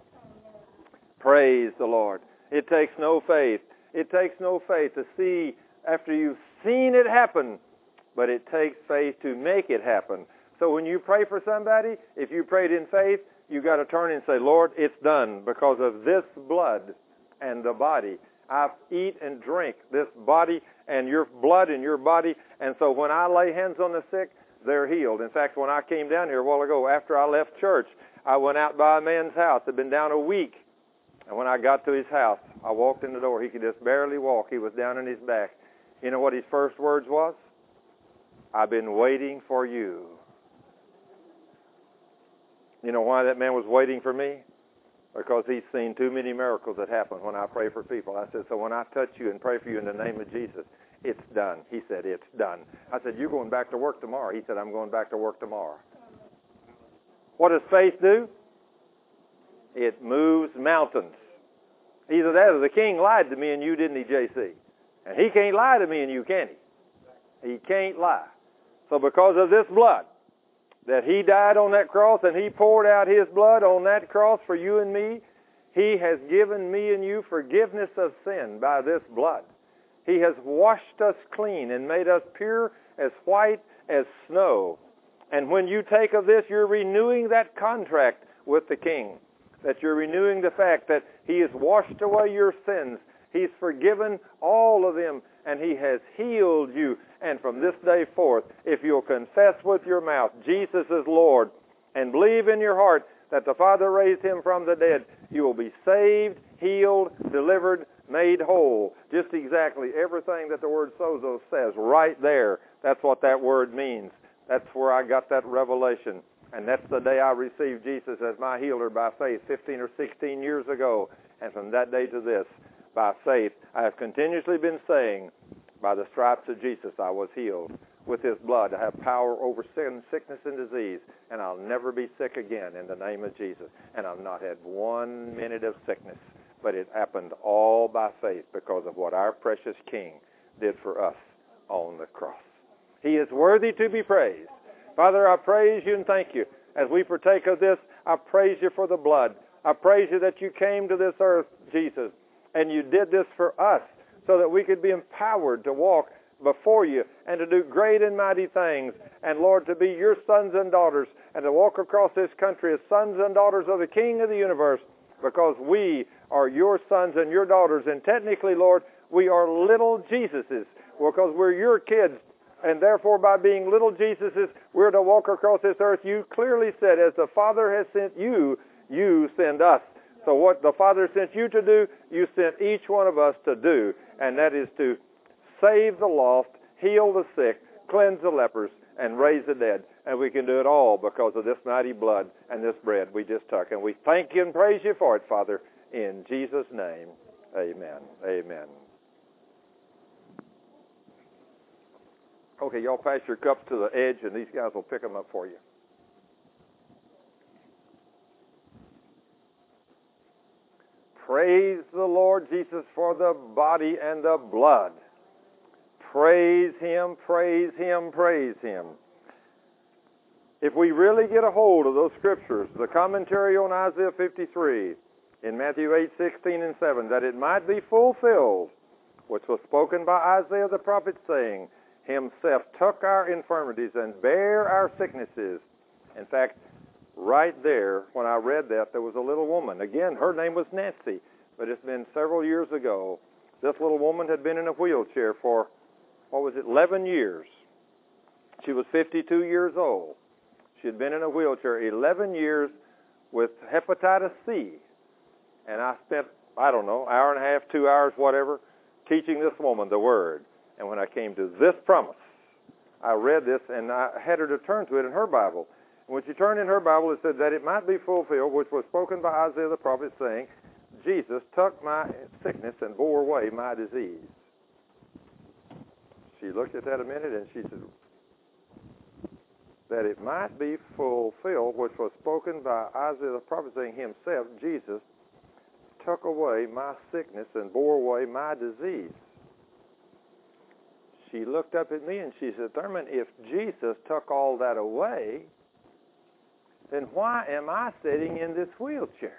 [SPEAKER 1] Praise the Lord. It takes no faith. It takes no faith to see after you've seen it happen, but it takes faith to make it happen. So when you pray for somebody, if you prayed in faith, you got to turn and say, Lord, it's done because of this blood and the body. I eat and drink this body and your blood and your body. And so when I lay hands on the sick, they're healed. In fact, when I came down here a while ago, after I left church, I went out by a man's house. I'd been down a week. And when I got to his house, I walked in the door. He could just barely walk. He was down on his back. You know what his first words was? I've been waiting for you. You know why that man was waiting for me? Because he's seen too many miracles that happen when I pray for people. I said, so when I touch you and pray for you in the name of Jesus, it's done. He said, it's done. I said, you're going back to work tomorrow. He said, I'm going back to work tomorrow. What does faith do? It moves mountains. Either that or the king lied to me and you didn't, he, J.C. And he can't lie to me and you, can he? He can't lie. So because of this blood, that he died on that cross and he poured out his blood on that cross for you and me, He has given me and you forgiveness of sin by this blood. He has washed us clean and made us pure as white as snow. And when you take of this, you're renewing that contract with the King. That you're renewing the fact that He has washed away your sins. He's forgiven all of them, and He has healed you. And from this day forth, if you'll confess with your mouth Jesus is Lord and believe in your heart that the Father raised Him from the dead, you will be saved, healed, delivered, made whole. Just exactly everything that the word sozo says right there. That's what that word means. That's where I got that revelation. And that's the day I received Jesus as my healer by faith 15 or 16 years ago. And from that day to this, by faith, I have continuously been saying, by the stripes of Jesus I was healed. With His blood I have power over sin, sickness, and disease. And I'll never be sick again in the name of Jesus. And I've not had 1 minute of sickness. But it happened all by faith because of what our precious King did for us on the cross. He is worthy to be praised. Father, I praise you and thank you. As we partake of this, I praise you for the blood. I praise you that you came to this earth, Jesus, and you did this for us so that we could be empowered to walk before you and to do great and mighty things. And Lord, to be your sons and daughters and to walk across this country as sons and daughters of the King of the universe, because we are your sons and your daughters. And technically, Lord, we are little Jesuses because we're your kids. And therefore, by being little Jesuses, we're to walk across this earth. You clearly said, as the Father has sent you, you send us. So what the Father sent you to do, you sent each one of us to do. And that is to save the lost, heal the sick, cleanse the lepers, and raise the dead. And we can do it all because of this mighty blood and this bread we just took. And we thank you and praise you for it, Father. In Jesus' name, amen. Amen. Okay, y'all pass your cups to the edge, and these guys will pick them up for you. Praise the Lord Jesus for the body and the blood. Praise Him, praise Him, praise Him. If we really get a hold of those scriptures, the commentary on Isaiah 53, in Matthew 8:16 and 7, that it might be fulfilled, which was spoken by Isaiah the prophet, saying, Himself took our infirmities and bare our sicknesses. In fact, right there, when I read that, there was a little woman. Again, her name was Nancy, but it's been several years ago. This little woman had been in a wheelchair for, 11 years. She was 52 years old. She had been in a wheelchair 11 years with hepatitis C. And I spent, hour and a half, 2 hours, whatever, teaching this woman the Word. And when I came to this promise, I read this, and I had her to turn to it in her Bible. And when she turned in her Bible, it said that it might be fulfilled, which was spoken by Isaiah the prophet, saying, Jesus took my sickness and bore away my disease. She looked at that a minute, and she said, that it might be fulfilled, which was spoken by Isaiah the prophet, saying, Himself, Jesus, took away my sickness and bore away my disease. She looked up at me and she said, Thurman, if Jesus took all that away, then why am I sitting in this wheelchair?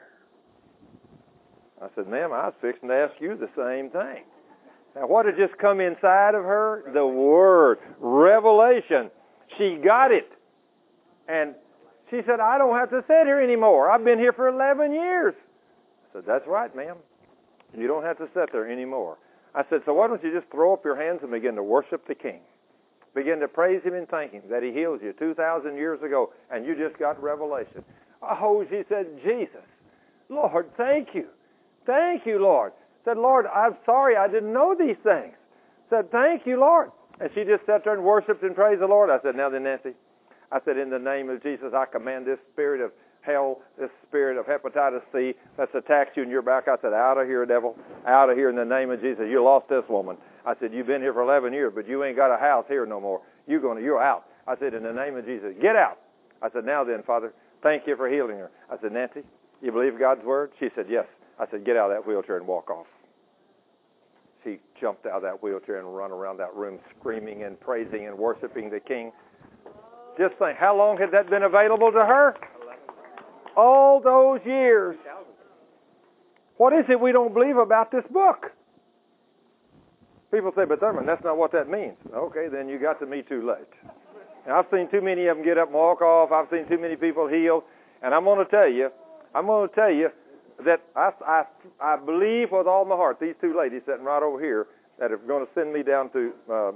[SPEAKER 1] I said, ma'am, I was fixing to ask you the same thing. Now, what had just come inside of her? The Word, revelation. She got it. And she said, I don't have to sit here anymore. I've been here for 11 years. I said, that's right, ma'am. You don't have to sit there anymore. I said, so why don't you just throw up your hands and begin to worship the King? Begin to praise Him and thank Him that He healed you 2,000 years ago, and you just got revelation. Oh, she said, Jesus, Lord, thank you. Thank you, Lord. Said, Lord, I'm sorry I didn't know these things. Said, thank you, Lord. And she just sat there and worshiped and praised the Lord. I said, now then, Nancy, I said, in the name of Jesus, I command this spirit of hell, this spirit of hepatitis C that's attacked you in your back. I said, out of here, devil. Out of here in the name of Jesus. You lost this woman. I said, you've been here for 11 years, but you ain't got a house here no more. You're out. I said, in the name of Jesus, get out. I said, now then, Father, thank you for healing her. I said, Nancy, you believe God's word? She said, yes. I said, get out of that wheelchair and walk off. She jumped out of that wheelchair and run around that room screaming and praising and worshiping the King. Just think, how long had that been available to her? All those years. What is it we don't believe about this book? People say, but Thurman, that's not what that means. Okay, then you got to me too late. Now, I've seen too many of them get up and walk off. I've seen too many people healed. And I'm going to tell you that I believe with all my heart, these two ladies sitting right over here that are going to send me down to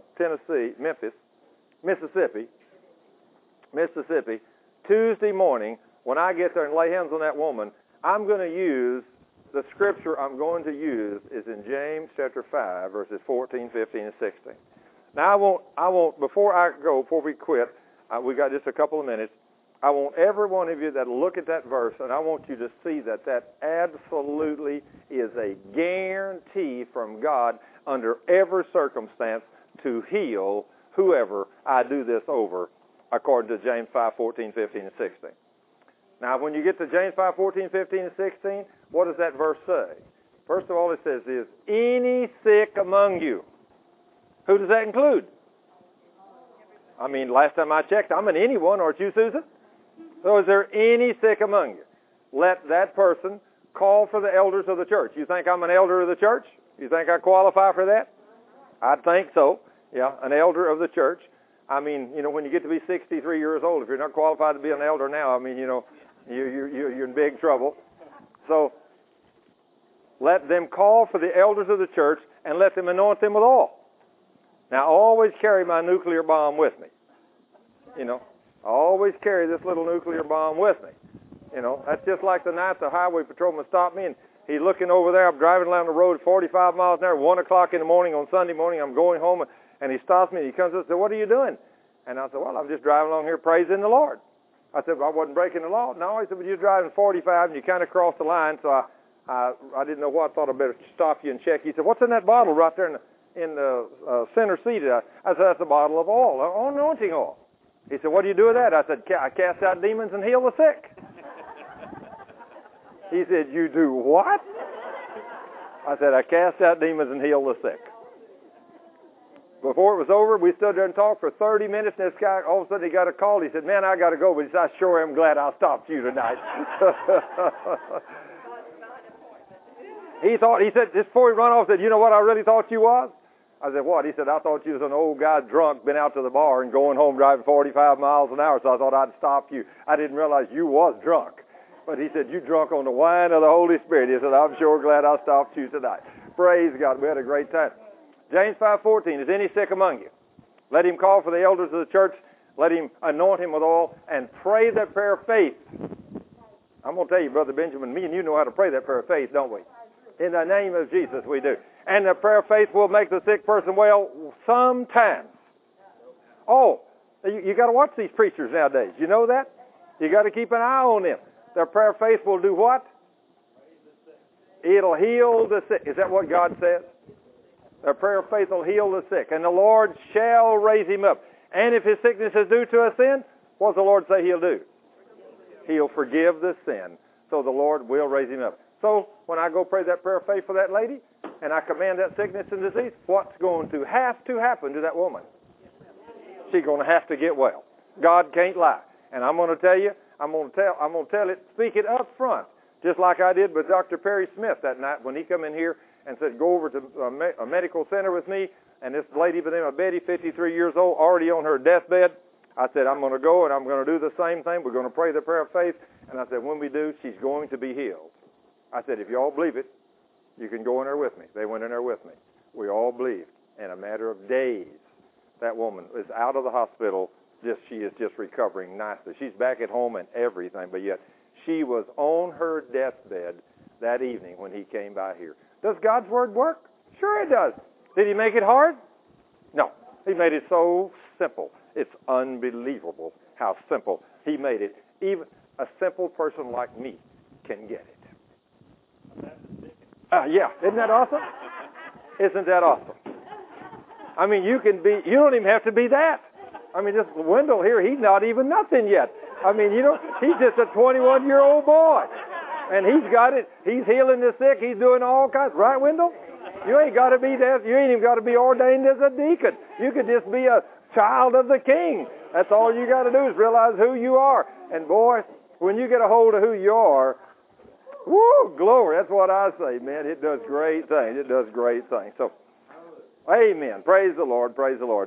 [SPEAKER 1] Mississippi, Tuesday morning, when I get there and lay hands on that woman, I'm going to use, the scripture I'm going to use is in James chapter 5, verses 14, 15, and 16. Now, I won't, before we quit, we got just a couple of minutes, I want every one of you that look at that verse, and I want you to see that absolutely is a guarantee from God under every circumstance to heal whoever I do this over, according to James 5, 14, 15, and 16. Now, when you get to James 5, 14, 15, and 16, what does that verse say? First of all, it says, is any sick among you? Who does that include? I mean, last time I checked, I'm an anyone, aren't you, Susan? So is there any sick among you? Let that person call for the elders of the church. You think I'm an elder of the church? You think I qualify for that? I think so. Yeah, an elder of the church. I mean, when you get to be 63 years old, if you're not qualified to be an elder now, I mean, you're in big trouble. So let them call for the elders of the church and let them anoint them with oil. Now, I always carry my nuclear bomb with me. I always carry this little nuclear bomb with me. That's just like the night the highway patrolman stopped me, and he's looking over there. I'm driving down the road 45 miles an hour, 1 o'clock in the morning on Sunday morning. I'm going home, and he stops me, and he comes up and says, what are you doing? And I said, well, I'm just driving along here praising the Lord. I said, well, I wasn't breaking the law. No, he said, but you're driving 45, and you kind of crossed the line, so I didn't know what. I thought I'd better stop you and check. He said, what's in that bottle right there in the center seat? I said, that's a bottle of oil, anointing oil. He said, what do you do with that? I said, I cast out demons and heal the sick. He said, you do what? I said, I cast out demons and heal the sick. Before it was over, we stood there and talked for 30 minutes, and this guy, all of a sudden, he got a call. He said, man, I got to go, but he said, I sure am glad I stopped you tonight. He said, just before he run off, said, you know what I really thought you was? I said, what? He said, I thought you was an old guy drunk, been out to the bar and going home driving 45 miles an hour, so I thought I'd stop you. I didn't realize you was drunk. But he said, you drunk on the wine of the Holy Spirit. He said, I'm sure glad I stopped you tonight. Praise God. We had a great time. James 5:14, is any sick among you? Let him call for the elders of the church. Let him anoint him with oil and pray that prayer of faith. I'm going to tell you, Brother Benjamin, me and you know how to pray that prayer of faith, don't we? In the name of Jesus, we do. And the prayer of faith will make the sick person well sometimes. Oh, you got to watch these preachers nowadays. You know that? You got to keep an eye on them. Their prayer of faith will do what? It'll heal the sick. Is that what God says? Their prayer of faith will heal the sick. And the Lord shall raise him up. And if his sickness is due to a sin, what does the Lord say he'll do? He'll forgive the sin. So the Lord will raise him up. So when I go pray that prayer of faith for that lady, and I command that sickness and disease, what's going to have to happen to that woman? She's going to have to get well. God can't lie. And I'm going to tell you, I'm going to tell it, speak it up front, just like I did with Dr. Perry Smith that night when he come in here and said, go over to a medical center with me, and this lady by the name of Betty, 53 years old, already on her deathbed. I said, I'm going to go and I'm going to do the same thing. We're going to pray the prayer of faith. And I said, when we do, she's going to be healed. I said, if you all believe it, you can go in there with me. They went in there with me. We all believed. In a matter of days, that woman is out of the hospital. She is just recovering nicely. She's back at home and everything, but yet she was on her deathbed that evening when he came by here. Does God's word work? Sure it does. Did he make it hard? No. He made it so simple. It's unbelievable how simple he made it. Even a simple person like me can get it. Yeah, isn't that awesome? Isn't that awesome? I mean, you don't even have to be that. I mean, this Wendell here, he's not even nothing yet. I mean, he's just a 21-year-old boy. And he's got it. He's healing the sick. He's doing all kinds. Right, Wendell? You ain't got to be that. You ain't even got to be ordained as a deacon. You could just be a child of the King. That's all you got to do is realize who you are. And boy, when you get a hold of who you are, Woo, glory. That's what I say, man. It does great things. It does great things. So, amen. Praise the Lord. Praise the Lord.